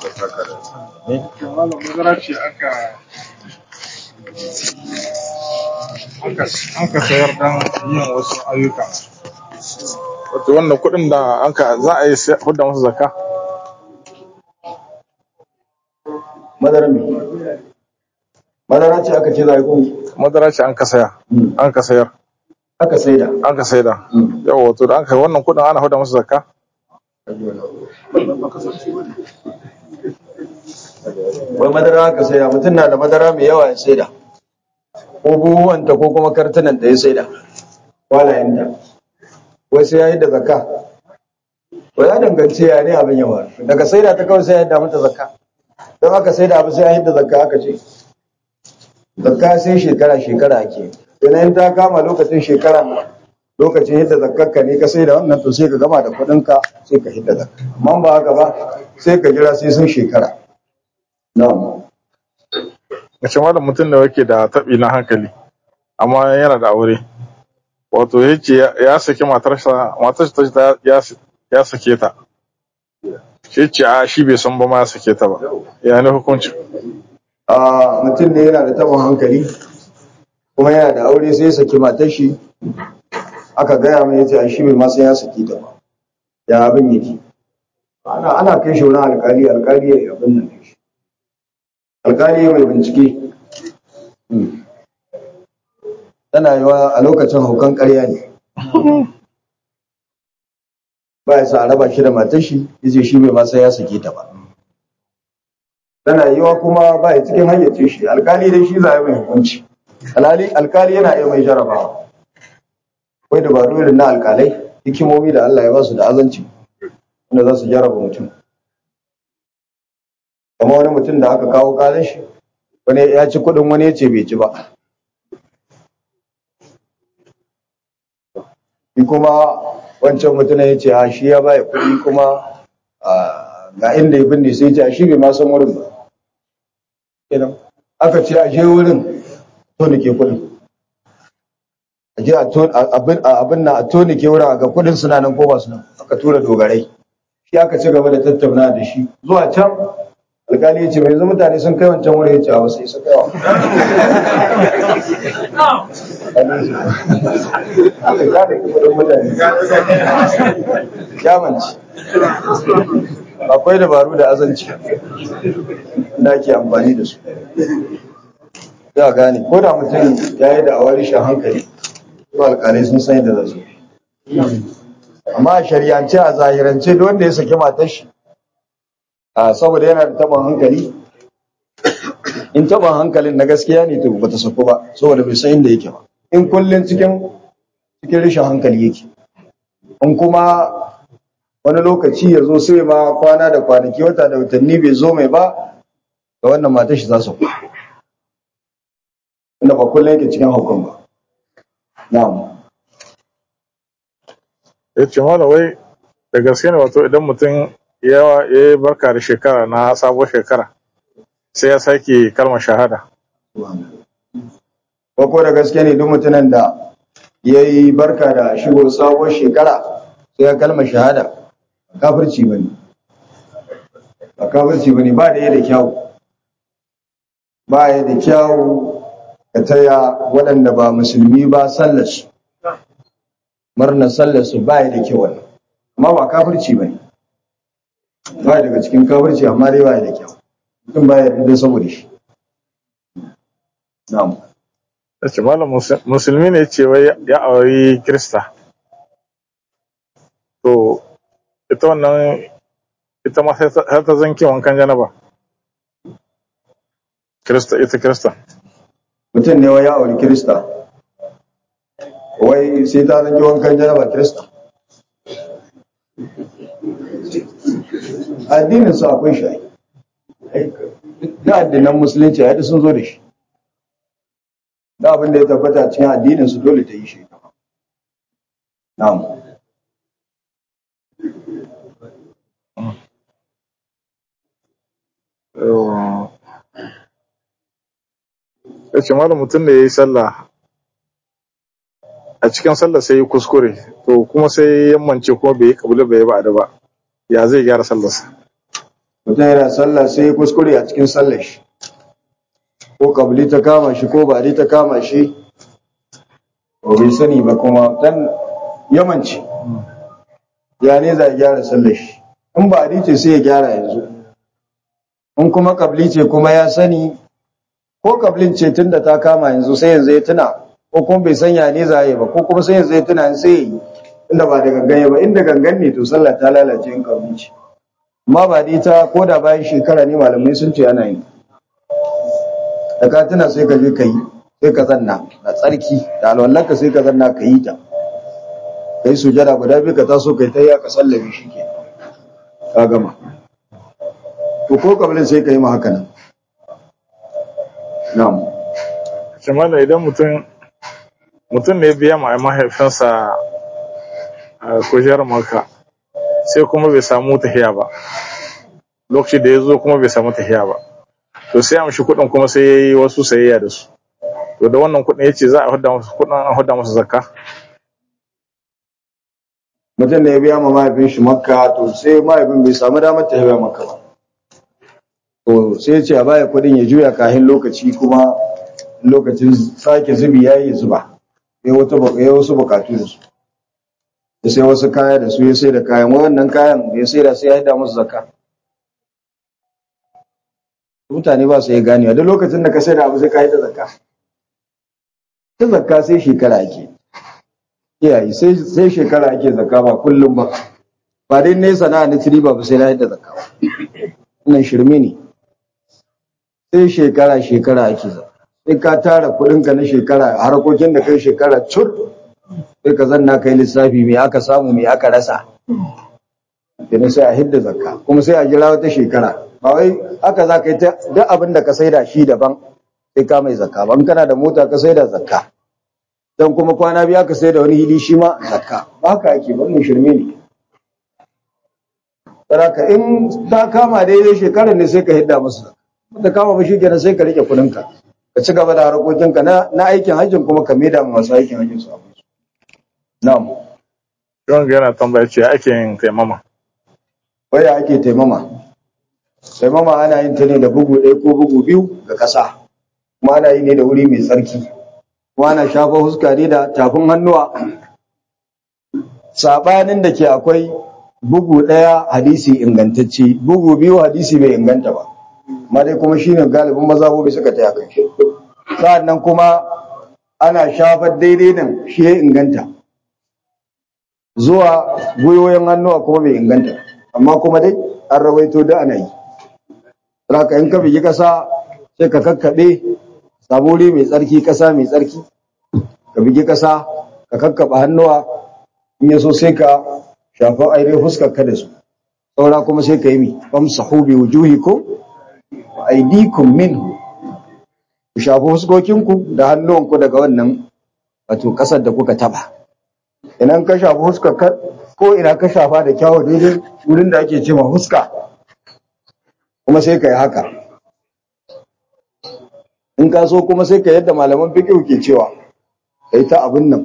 aka sayar dan yin wasu ayyuka wato wannan kuɗin da za a yi hudda musu zakka madara ce aka ce za a yi kuma madara ce an ka sayar aka saida yawa wato da an kai wannan kuɗin ana hudda musu zakka wai madara aka saida mutum na da madara mai yawa ya saida ko buhuwanta ko kuma kartunan da ya saida kwalayenta wai sai ya yi da zakka to ya danganci ya ne abin yawa daga saida ta kawai sai ya yadda mata zakka don aka saida abu sai ya yi da zakka aka ce zakka sai shekara ake yanayin ta kama lokacin shekara lokacin yadda zakkarka ne ka sai da wannan to sai ka gama da kuɗinka sai ka hidda zakka amma ba haka ba sai ka jira sai sun shekara na'am mace malam mutum da yake da taɓi na hankali amma yana da aure wato yace ya saki matarsa ya sake ta shi ce a shi bai san ba ma ya sake ta ba ya ne hukunci mutum ne yana da taɓin hankali kuma yana da aure sai ya saki matar shi aka gaya mai yace a shi bai ma san ya saki ta ba ya abin yake ana kai shi wani alkali ya yi abin nan shi alkali mai bincike tana yiwa a lokacin haukan ƙarya ne ba ya sa a raba shi da matar shi yace shi bai ma san ya sake ta ba tana yiwa kuma ba ya cikin hayyacin shi alkali dai shi za a yi mai hukunci alkali yana iya mai jarabawa akwai dabaru irin na alkalai hikimomi da Allah ya ba su da azanci wanda za su jaraba mutum kamar wani mutum da aka kawo kalan shi wani ya ci kudin wani ya ce bai ci ba shi kuma wancan mutum ya ce a shi ya baya kudi kuma ga inda ya binne sai ce a shi bai ma san wurin ba aka ce a je wurin to da ke kudin a je abin na a tone ke wurin ga kudin suna nan ko ba su nan aka tura dogarai shi aka ci gaba da tattauna da shi zuwa can alkali ya ce mai zama mutane sun kai wancan wurin ya ce a wasu isa kaiwa ya manci akwai dabaru da azanci da ake amfani da su za gane ko da mutum ya yi da awar shan hankali ko alƙalai sun san yadda za su amma a shari'ance a zahirance duk wanda ya saki matar shi saboda yana da taɓin hankali in taɓin hankalin na gaskiya ne to bata saku ba saboda bai san inda yake ba in kullum cikin rashin hankali yake in kuma wani lokaci ya zo sai ma kwana da kwanaki wata da watanni bai zo mai ba ga wannan matar shi za su inda ba kullum yake cikin hukun ba na'am ya ce mana wai da gaske ne wato idan mutum ya yi barka da shekara na sabuwar shekara sai ya sake kalmar shahada. Ko da gaske ne duk mutumin da ya yi barka da shigo sabuwar shekara sai ya kalmar shahada kafirci ba ne. Ba kafirci ba ne ba da yadda kyawu. Ba ya da kyawu ka taya waɗanda ba musulmi ba sallarsu. Murnar sallarsu ba ya da kyau wannan. Amma ba kafirci ba ne. Ba ya daga cikin kafirci amma dai ba ya da kyau. Mutum ba ya da saboda shi. Na'am. Yace malam musulmi ne ce wai ya auri Kirista. To ita wannan ita ma sai ta zanki wankan janaba. Kirista. Mutum ne wai ya auri Kirista. Wai sai ta zanki wankan janaba Kirista. Addinin su akwai shi. Da addinan musulunci ya sun zo da shi. Da abin da ya tabbata cikin addinin su dole ta yi shi. Na'am. Ya ce malam mutum da ya yi sallah a cikin sallah sai yi kuskure to kuma sai yammance kuma bai yi kabila bai yi ba'ada ba ya zai gyara sallarsa. Mutum yana sallah sai yi kuskure a cikin sallar shi ko kabili ta kama shi ko ba'adi ta kama shi ko bai sani ba kuma dan yamanci ya ne za a gyara sallar shi in ba'adi ce sai ya gyara yanzu in kuma kabili ce kuma ya sani ko kabilin ce tun da ta kama yanzu sai yanzu ya tuna ko kuma bai sanya ne za a yi ba ko kuma sai yanzu ya tuna sai ya yi inda ba da gangan ba inda gangan ne to sallah ta lalace in kabili ce amma ba dai ta ko da bayan shekara ne malamai sun ce ana yi da ka tuna sai ka je ka yi sai ka zanna a tsarki da alwallanka sai ka zanna ka yi ta kai sujada guda biyu ka taso kai ta yi ka sallabe shi ke ka gama to ko kabilin sai ka yi ma haka nan na'am Jamala idan mutum ne biya ma mahaifinsa a kujerar maka sai kuma bai samu tahiya ba lokaci da ya zo kuma bai samu tahiya ba to sai amshi kuɗin kuma sai ya yi wasu sayayya da su to da wannan kuɗin ya ce za a hudda masu kuɗin an hudda masu zakka. Mutum da ya biya ma mahaifin shi makka to sai mahaifin bai samu damar tahiya makka ba to sai ya ce a baya kuɗin ya juya kahin lokaci kuma lokacin sake zubi ya yi zuba ya wasu bukatu da su ya sai wasu kaya da su ya sai da kayan wannan kayan ya sai da sai ya haida musu zakka mutane ba su yi ganewa duk lokacin da ka sai da abu sai ka yi da zakka ta zakka sai shekara ake iyaye sai shekara ake zakka ba kullum ba ba dai ne sana'a na tiri ba sai na yi da zakka ba wannan shirme ne sai shekara ake zakka sai ka tara kuɗinka na shekara harkokin da kai shekara cur sai ka zanna kai lissafi me aka samu me aka rasa idan sai a hidda zakka kuma sai a jira wata shekara ba wai haka za ka yi duk abin da ka saida shi daban sai ka mai zakka ba in kana da mota ka saida zakka dan kuma kwana biya ka saida wani hili shi ma zakka ba haka ake ba mun shirme ne saraka in ta kama daidai shekarar ne sai ka hidda musu zakka ta kama ba shi kenan sai ka rike kuɗinka ka ci gaba da harkokinka na aikin hajjin kuma ka maida masu aikin hajjin su abin su. Na'am. Yawan yana tambaya ce ake yin taimama. Waya ake taimama. Taimama ana yin ta ne da bugu ɗaya ko bugu biyu ga ƙasa. Kuma ana yi ne da wuri mai tsarki. Kuma ana shafa huska ne da tafin hannuwa. Saɓanin da ke akwai bugu ɗaya hadisi ingantacce, bugu biyu hadisi bai inganta ba, amma dai kuma shine galibin mazhabobi suka taya kan shi. Sa'annan kuma ana shafar daidai nan shi ya inganta, zuwa gwiwoyin hannuwa kuma bai inganta, amma kuma dai an rawaito da ana yi. Raka in ka bigi kasa sai ka kakkaɓe, samu wuri mai tsarki, kasa mai tsarki, ka bigi kasa ka kakkaɓe hannuwa, in ya so sai ka shafa ainihin fuskar ka da su, saura kuma sai ka yi mi famsahu bi wujuhikum wa aydikum minhu, ku shafi fuskokinku da hannuwanku daga wannan wato kasar da kuka taba. Idan ka shafi fuskar ka ko ina ka shafa da kyawu daidai wurin da ake cewa fuska, kuma sai ka yi haka. In ka so kuma sai ka yadda malaman fiqh ke cewa kai ta abin nan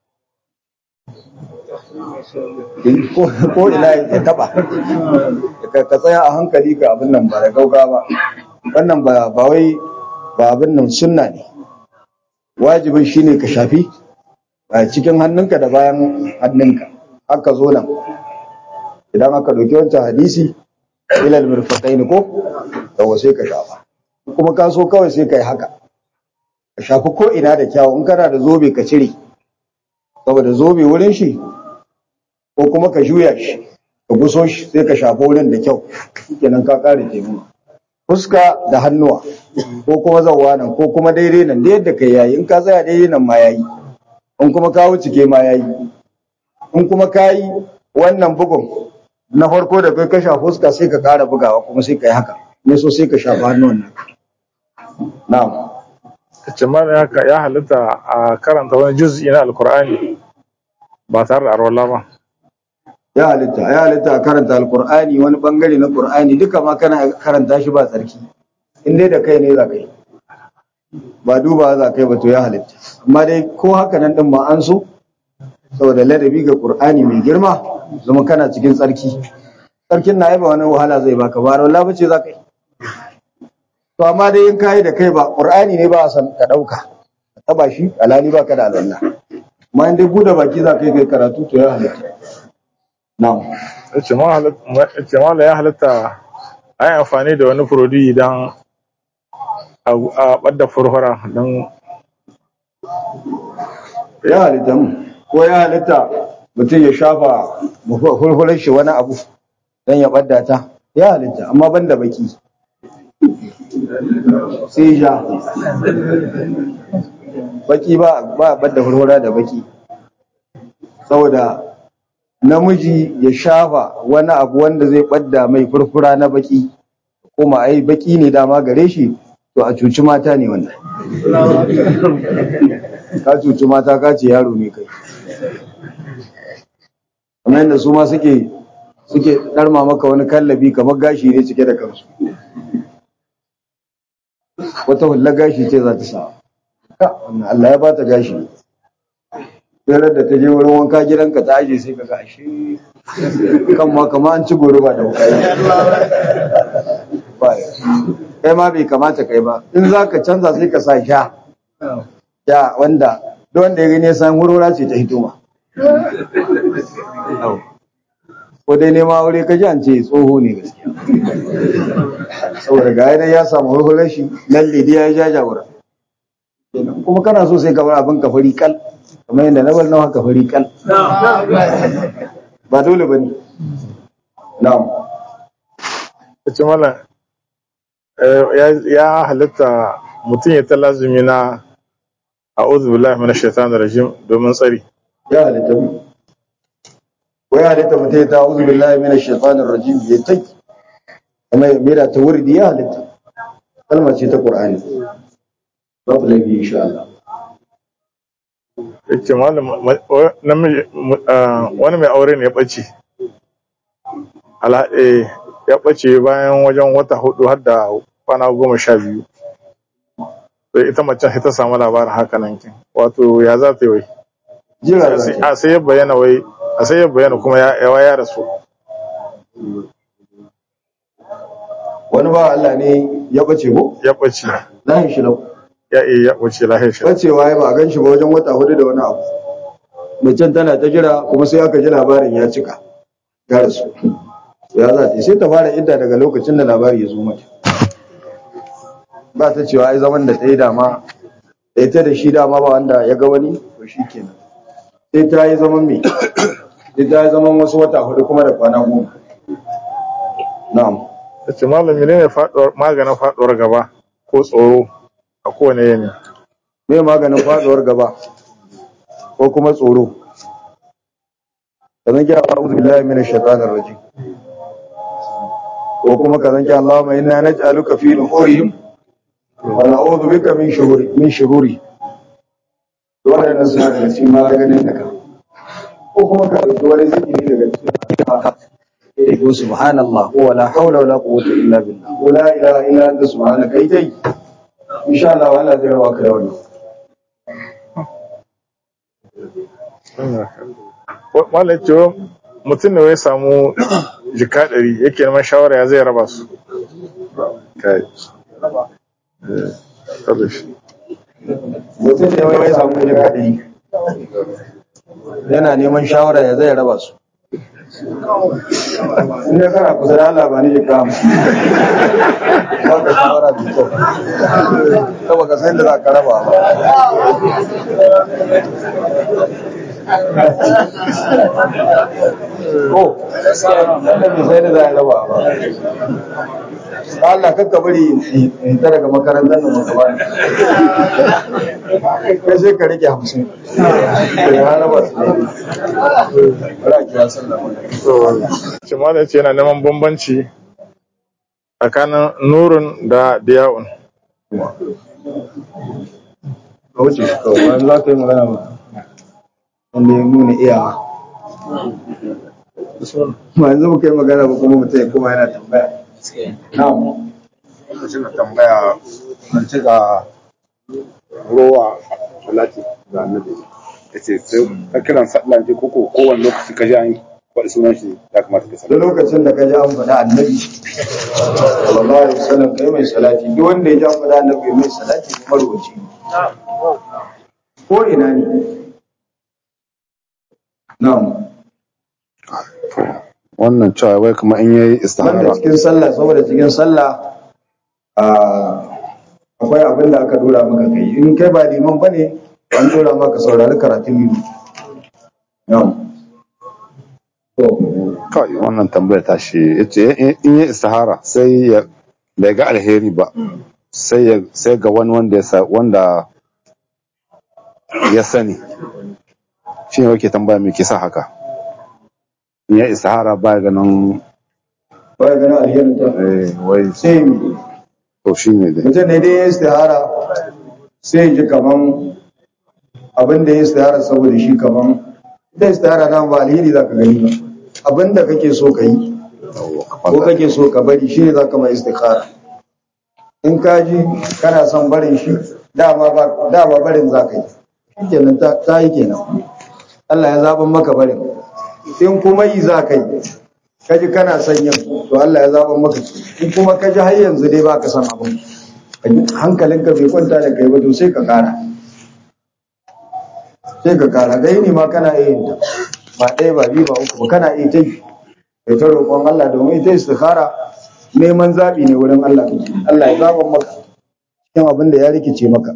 ko ina ya taba, ka tsaya a hankali ka abin nan ba da gauga ba. Wannan ba wai ba abin nan sunna ne, wajibin shine ka shafi a cikin hannunka da bayan hannunka, haka zo nan. Idan aka ɗauki wancan hadisi ilal mirfaqaini ko yawa sai ka shafa, kuma ka so kawai sai ka yi haka, ka shafi ko ina da kyawu. In kana da zobe ka cire, saboda zobe wurin shi, ko kuma ka juya shi ka guso shi sai ka shafa wurin da kyau, kenan ka kare taimama. Fuska da hannuwa, ko kuma zawwa nan, ko kuma daidai nan da yadda kai yayi. In ka tsaya daidai nan ma yayi, in kuma ka wuce ke ma yayi. In kuma ka yi wannan bugun na farko da kai ka shafa fuska sai ka kara bugawa, kuma sai ka yi haka ne, so sai ka shafa hannuwan nan. Na'am. Jama'a ya halitta a karanta wani juz'i na Alkur'ani ba tare da arwala ba. Ya halitta a karanta Alkur'ani, wani bangare na Qur'ani duka ma kana karanta shi ba tsarki, in dai da kai ne za ka yi, ba duba za ka yi ba, to ya halitta. Amma dai ko haka nan din ma an so, saboda ladabi ga Qur'ani mai girma, zama kana cikin tsarki. Tsarkin na ba wani wahala zai baka, ba rawala bace za ka yi. To amma dai in kai da kai ba Qur'ani ne ba a san ka dauka ka taba shi, alali baka da alwala. Amma in dai bude baki za ka yi kai karatu, to ya halitta. Na'am. Jama'a ya halitta a yi amfani da wani furodi idan a ɓadda furfura don ya halitta ko ya halitta mutum ya shafa hulhular shi wani abu don ya ɓadda ta, ya halitta, amma ban da baki sai ja. Baki ba a ɓadda hulhula da baki, saboda namiji ya shafa wani abu wanda zai ɓadda mai furfura na baki, kuma ai baki ne dama gare shi, to a cuci mata ne wannan. Ka cuci mata, ka ce yaro ne kai. Kamar yadda su ma suke ɗarma maka wani kallabi kamar gashi ne cike da kansu, wata hulla gashi ce za ta sa. Allah ya ba ta gashi, sai da ta je wurin wanka gidanka ta aje sai ka ga ashe kan ma kama an ci goruba da wuka. Kai ma bai kamata kai ba, in za ka canza sai ka sa ja wanda duk wanda ya gani ya san hurhura ce ta hitoma. Ko dai nema aure ka ji an ce tsoho ne gaskiya, saboda ga ya samu hurhurar shi lalle dai ya ja jagora. Kuma kana so sai ka bar abin ka fari kal, kamar yadda na bar nawa haka fari kal, ba dole ba ne. Na'am. Kace mallam ya halitta mutum ya talazumi na a'udhu billahi minash shaitanir rajim domin tsari. Ya halitta mu, ko ya halitta mutum ya ta'udhu billahi minash shaitanir rajim ya tai, kuma ya mira ta wurdi, ya halitta, kalma ce ta Qur'ani, babu laifi insha Allah. Yace mallam wani mai aure ne ya bace, ya bace bayan wajen wata 4 har da kwana 12. Sai ita macen sai ta samu labarin haka nan kin, wato ya za ta yi wai Jira za ta yi. sai ya bayyana kuma ya rasu. Wani ba Allah ne ya bace ko? Ya bace. Lahin shi lau. Ya bace lahin shi. Bacewa ya ba a gan shi ba wajen wata 4 da wani abu. Macen tana ta jira, kuma sai aka ji labarin ya cika. ya rasu ya za ta sai ta fara idda daga lokacin da labari ya zo mata ba ta cewa ai zaman da ta yi dama da ita da shi dama ba wanda ya ga wani to shi kenan sai ta yi zaman me sai ta yi zaman wasu wata hudu kuma da kwana 10 na'am ce malami ne maganin faduwar gaba ko tsoro a kowane yanayi. me maganin faduwar gaba ko kuma tsoro kazan ki a'udhu billahi minash shaitanir rajim ko kuma kazan ki Allahumma inna naj'aluka fi nuhurihim wa na'udhu bika min shururi wannan suna da cikin maganin da ka ko kuma ka dauki wani zikiri daga cikin ko subhanallah ko wala hawla wala quwwata illa billah ko la ilaha illa anta subhanaka kai dai insha Allah Allah zai rawa ka da wannan Malam ce mutum ne ya samu jika 100 yake neman shawara ya zai raba su. Kai. Mutum ne ya samu jika 100 yana neman shawara ya zai raba su. Inda kana kusa da Allah ba ni jika ba ka shawara da kyau. Ta baka san da za ka raba ba. Oh, annabi sai da za a raba ba. Allah kakka bari in ta daga makarantar nan maka bani. Kai sai ka rike 50. Ya raba su ne. Bara kira sallama. Ce malam ce yana neman bambanci tsakanin nurun da diya'un. Ka wuce shi kawai, bayan za ka yi magana ba. Wanda ya nuna iyawa. Ma yanzu muka yi magana ba kuma mutum ya kuma yana tambaya. Na'am. Lokacin da tambaya an ci ga rowa salati ga annabi. Yace sai ka kiran sallah ce koko kowane lokaci ka ji an faɗi sunan shi ya kamata ka Duk sallah. lokacin da ka ji an faɗa annabi sallallahu alaihi wasallam kai mai salati duk wanda ya ji an faɗa annabi mai salati kuma rubuci ko ina ne na'am Wannan cewa wai kuma in yayi wanda istihara cikin sallah saboda cikin sallah akwai abin da aka dora maka kai in kai ba liman bane an dora maka saurari karatun liman na'am to kawai wannan tambayar ta shi yace in yayi istihara sai ya bai ga alheri ba sai ga wani wanda ya sani shi ne yake tambaya me ke sa haka in yayi istihara ba ganin baya ganin alherin ta wai sai mi to shi ne dai mutum ne dai ya istihara sai ji kaman abin da ya istihara saboda shi kaman ita istihara nan ba alheri za ka gani ba abin da kake so ka yi ko kake so ka bari shi ne za ka mai istikhara in ka ji kana son barin shi dama barin za ka yi kenan ta yi kenan Allah ya zaɓin maka barin in kuma yi za ka yi ka ji kana son yin to Allah ya zaɓin maka in kuma ka ji har yanzu dai ba ka son abin hankalinka bai kwanta da kai ba to sai ka kara gaini ma kana iya yin ta ba ɗaya ba biyu ba uku ba kana iya ta yi kai ta roƙon Allah domin ita istikhara neman zaɓi ne wurin Allah Allah ya zaɓa maka cikin abin da ya rikice maka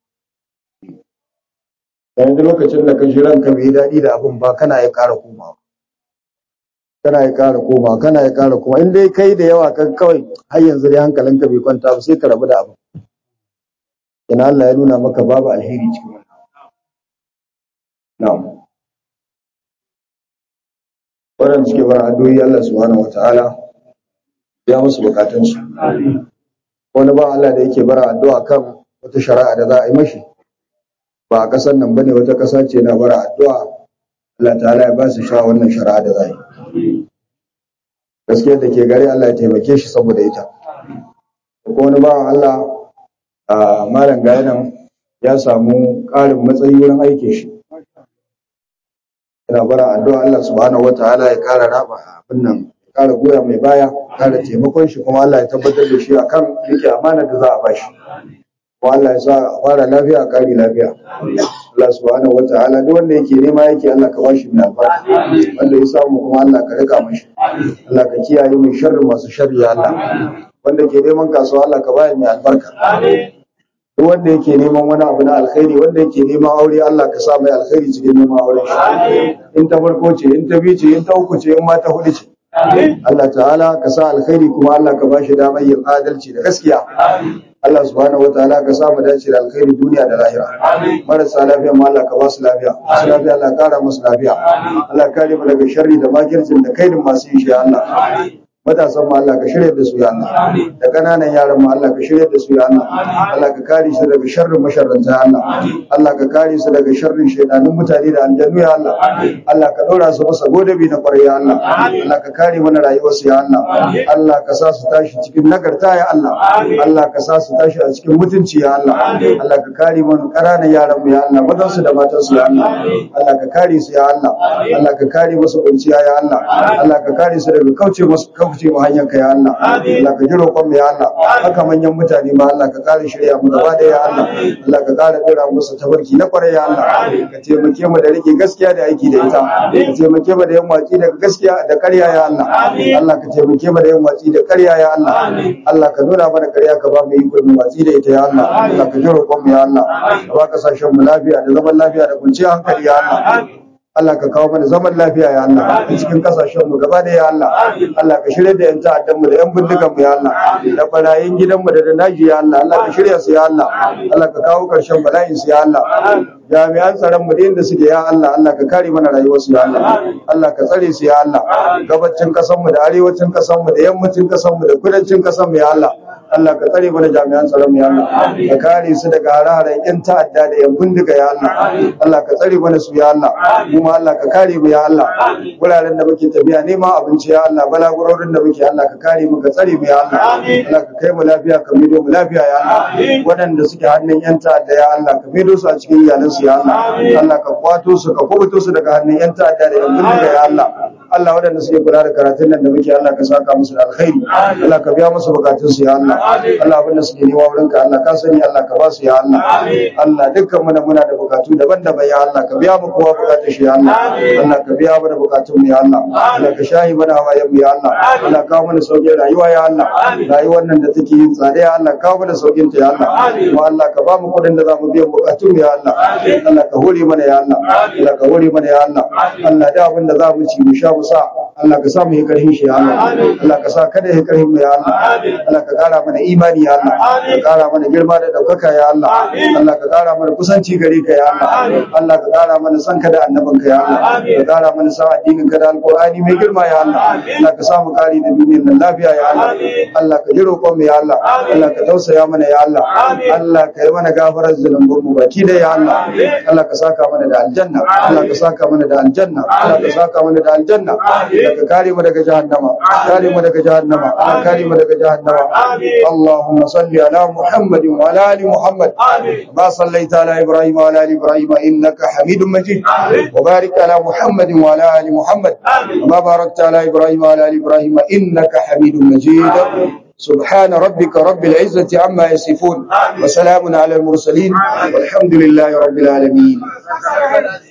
yanzu lokacin da ka ji ranka bai daɗi da abin ba kana ya ƙara komawa kana ya ƙara koma in dai kai da yawa kan kawai har yanzu dai hankalinka bai kwanta ba sai ka rabu da abin ina Allah ya nuna maka babu alheri cikin wannan na'am waɗanda suke bar addu'o'i Allah subhanahu wata'ala ya musu bukatunsu wani ba Allah da yake bara addu'a kan wata shari'a da za a yi mashi ba a ƙasar nan bane wata ƙasa ce na bara addu'a Allah ta'ala ya ba su sha wannan shari'a da za a yi gaskiyar da ke gare Allah ya taimake shi saboda ita ko wani ba Allah a malam gaya nan ya samu ƙarin matsayi wurin aikin shi yana bara addu'a Allah subhanahu wataala ya ƙara raba abin nan ƙara goya mai baya ƙara taimakon shi kuma Allah ya tabbatar da shi akan rike amana da za a bashi kuma Allah ya sa a fara lafiya a ƙari lafiya Allah subhanahu wataala duk wanda yake nema yake Allah ka bashi mai albarka wanda ya samu kuma Allah ka rika mashi Allah ka kiyaye mai sharri masu sharri ya Allah wanda ke neman kasuwa Allah ka bayar mai albarka duk wanda yake neman wani abu na alkhairi wanda yake neman aure Allah ka sa mai alkhairi cikin neman auren shi in ta farko ce in ta biyu ce in ta uku ce in ma ta hudu ce Allah ta'ala ka sa alkhairi kuma Allah ka bashi damar yin adalci da gaskiya Allah subhanahu wataala ka sa mu dace da alkhairi duniya da lahira marasa lafiya ma Allah ka ba su lafiya masu lafiya Allah ka kara musu lafiya Allah kare mu daga sharri da makircin da kaidin masu yin shi ya Allah matasan mu Allah ka shirya da su ya Allah da kananan yaran mu Allah ka shirya da su ya Allah Allah ka kare su daga sharrin masharranta ya Allah Allah ka kare su daga sharrin shaytanun mutane da aljannu ya Allah Allah ka daura su masa godabi na kwarai ya Allah Allah ka kare mana rayuwar su ya Allah Allah ka sa su tashi cikin nagarta ya Allah Allah ka sa su tashi a cikin mutunci ya Allah Allah ka kare mana kananan yaran mu ya Allah mazan su da matan su ya Allah Allah ka kare su ya Allah Allah ka kare musu kunciya ya Allah Allah ka kare su daga kauce mu hanyar ka ya Allah Allah ka ji roƙon mu ya Allah haka manyan mutane ma Allah ka kare shirya mu gaba da ya Allah Allah ka kare dora musu tabarki na kwarai ya Allah ka taimake mu da rike gaskiya da aiki da ita ka taimake mu da yin watsi da gaskiya da ƙarya ya Allah Allah ka taimake mu da yin watsi da ƙarya ya Allah Allah ka nuna mana ƙarya ka ba mu iko mu watsi da ita ya Allah Allah ka ji roƙon mu ya Allah ka ba kasashen mu lafiya da zaman lafiya da kwanciyar hankali ya Allah Allah ka kawo mana zaman lafiya ya Allah a cikin kasashen mu gaba da ya Allah Allah ka shirye da yan ta'addan mu da yan bindigan mu ya Allah da barayin gidan mu da daji ya Allah Allah ka shirya su ya Allah Allah ka kawo karshen bala'in su ya Allah jami'an tsaron mu da inda suke ya Allah Allah ka kare mana rayuwar su ya Allah Allah ka tsare su ya Allah gabacin kasan mu da arewacin kasan mu da yammacin kasan mu da kudancin kasan mu ya Allah Allah ka tsare mana jami'an tsaron mu ya Allah ka kare su daga hare-haren yan ta'adda da yan bindiga ya Allah Allah ka tsare mana su ya Allah kuma Allah ka kare mu ya Allah wuraren da muke tafiya neman abinci ya Allah balagurorin da muke Allah ka kare mu ka tsare mu ya Allah Allah ka kai mu lafiya ka mido mu lafiya ya Allah waɗanda suke hannun yan ta'adda ya Allah ka mido su a cikin iyalan su ya Allah Allah ka kwato su ka kubuto su daga hannun yan ta'adda da yan bindiga ya Allah Allah waɗanda suke kula da karatun nan da muke Allah ka saka musu da alkhairi Allah ka biya musu bukatun su ya Allah Allah abinda suke nema wurin ka Allah ka sani Allah ka ba su ya Allah Allah dukkan muna da bukatu daban-daban ya Allah ka biya mu kowa bukatun shi ya Allah Allah ka biya mana bukatun mu ya Allah Allah ka shahi mana hawayen mu ya Allah Allah ka kawo mana sauƙin rayuwa ya Allah rayuwar nan da take yin tsada ya Allah ka kawo mana sauƙin ta ya Allah kuma Allah ka ba mu kuɗin da za mu biya bukatun mu ya Allah Allah ka hore mana ya Allah Allah ka hore mana ya Allah Allah da abin da za mu ci mu sha mu sa Allah ka sa mu yi karhin shi ya Allah Allah ka sa kada yi karhin mu ya Allah Allah ka kara mana imani ya Allah ka kara mana girma da daukaka ya Allah Allah ka kara mana kusanci gare ka ya Allah Allah ka kara mana san ka da annabin ka ya Allah ka kara mana san addinin ka da alqur'ani mai girma ya Allah Allah ka sa mu kari da duniyar nan lafiya ya Allah Allah ka ji roƙon mu ya Allah Allah ka tausaya mana ya Allah Allah ka yi mana gafarar zulubin mu baki da ya Allah Allah ka saka mana da aljanna Allah ka saka mana da aljanna Allah ka saka mana da aljanna ka kare mu daga jahannama kare mu daga jahannama kare mu daga jahannama Allahumma salli ala Muhammadin wa ala ali Muhammad ma sallaita ala Ibrahim wa ala ali Ibrahim innaka Hamidum Majid wa barik ala Muhammadin wa ala ali Muhammad ma barakta ala Ibrahim wa ala ali Ibrahim innaka Hamidum Majid سبحان ربك رب العزة عما يصفون وسلام على المرسلين والحمد لله رب العالمين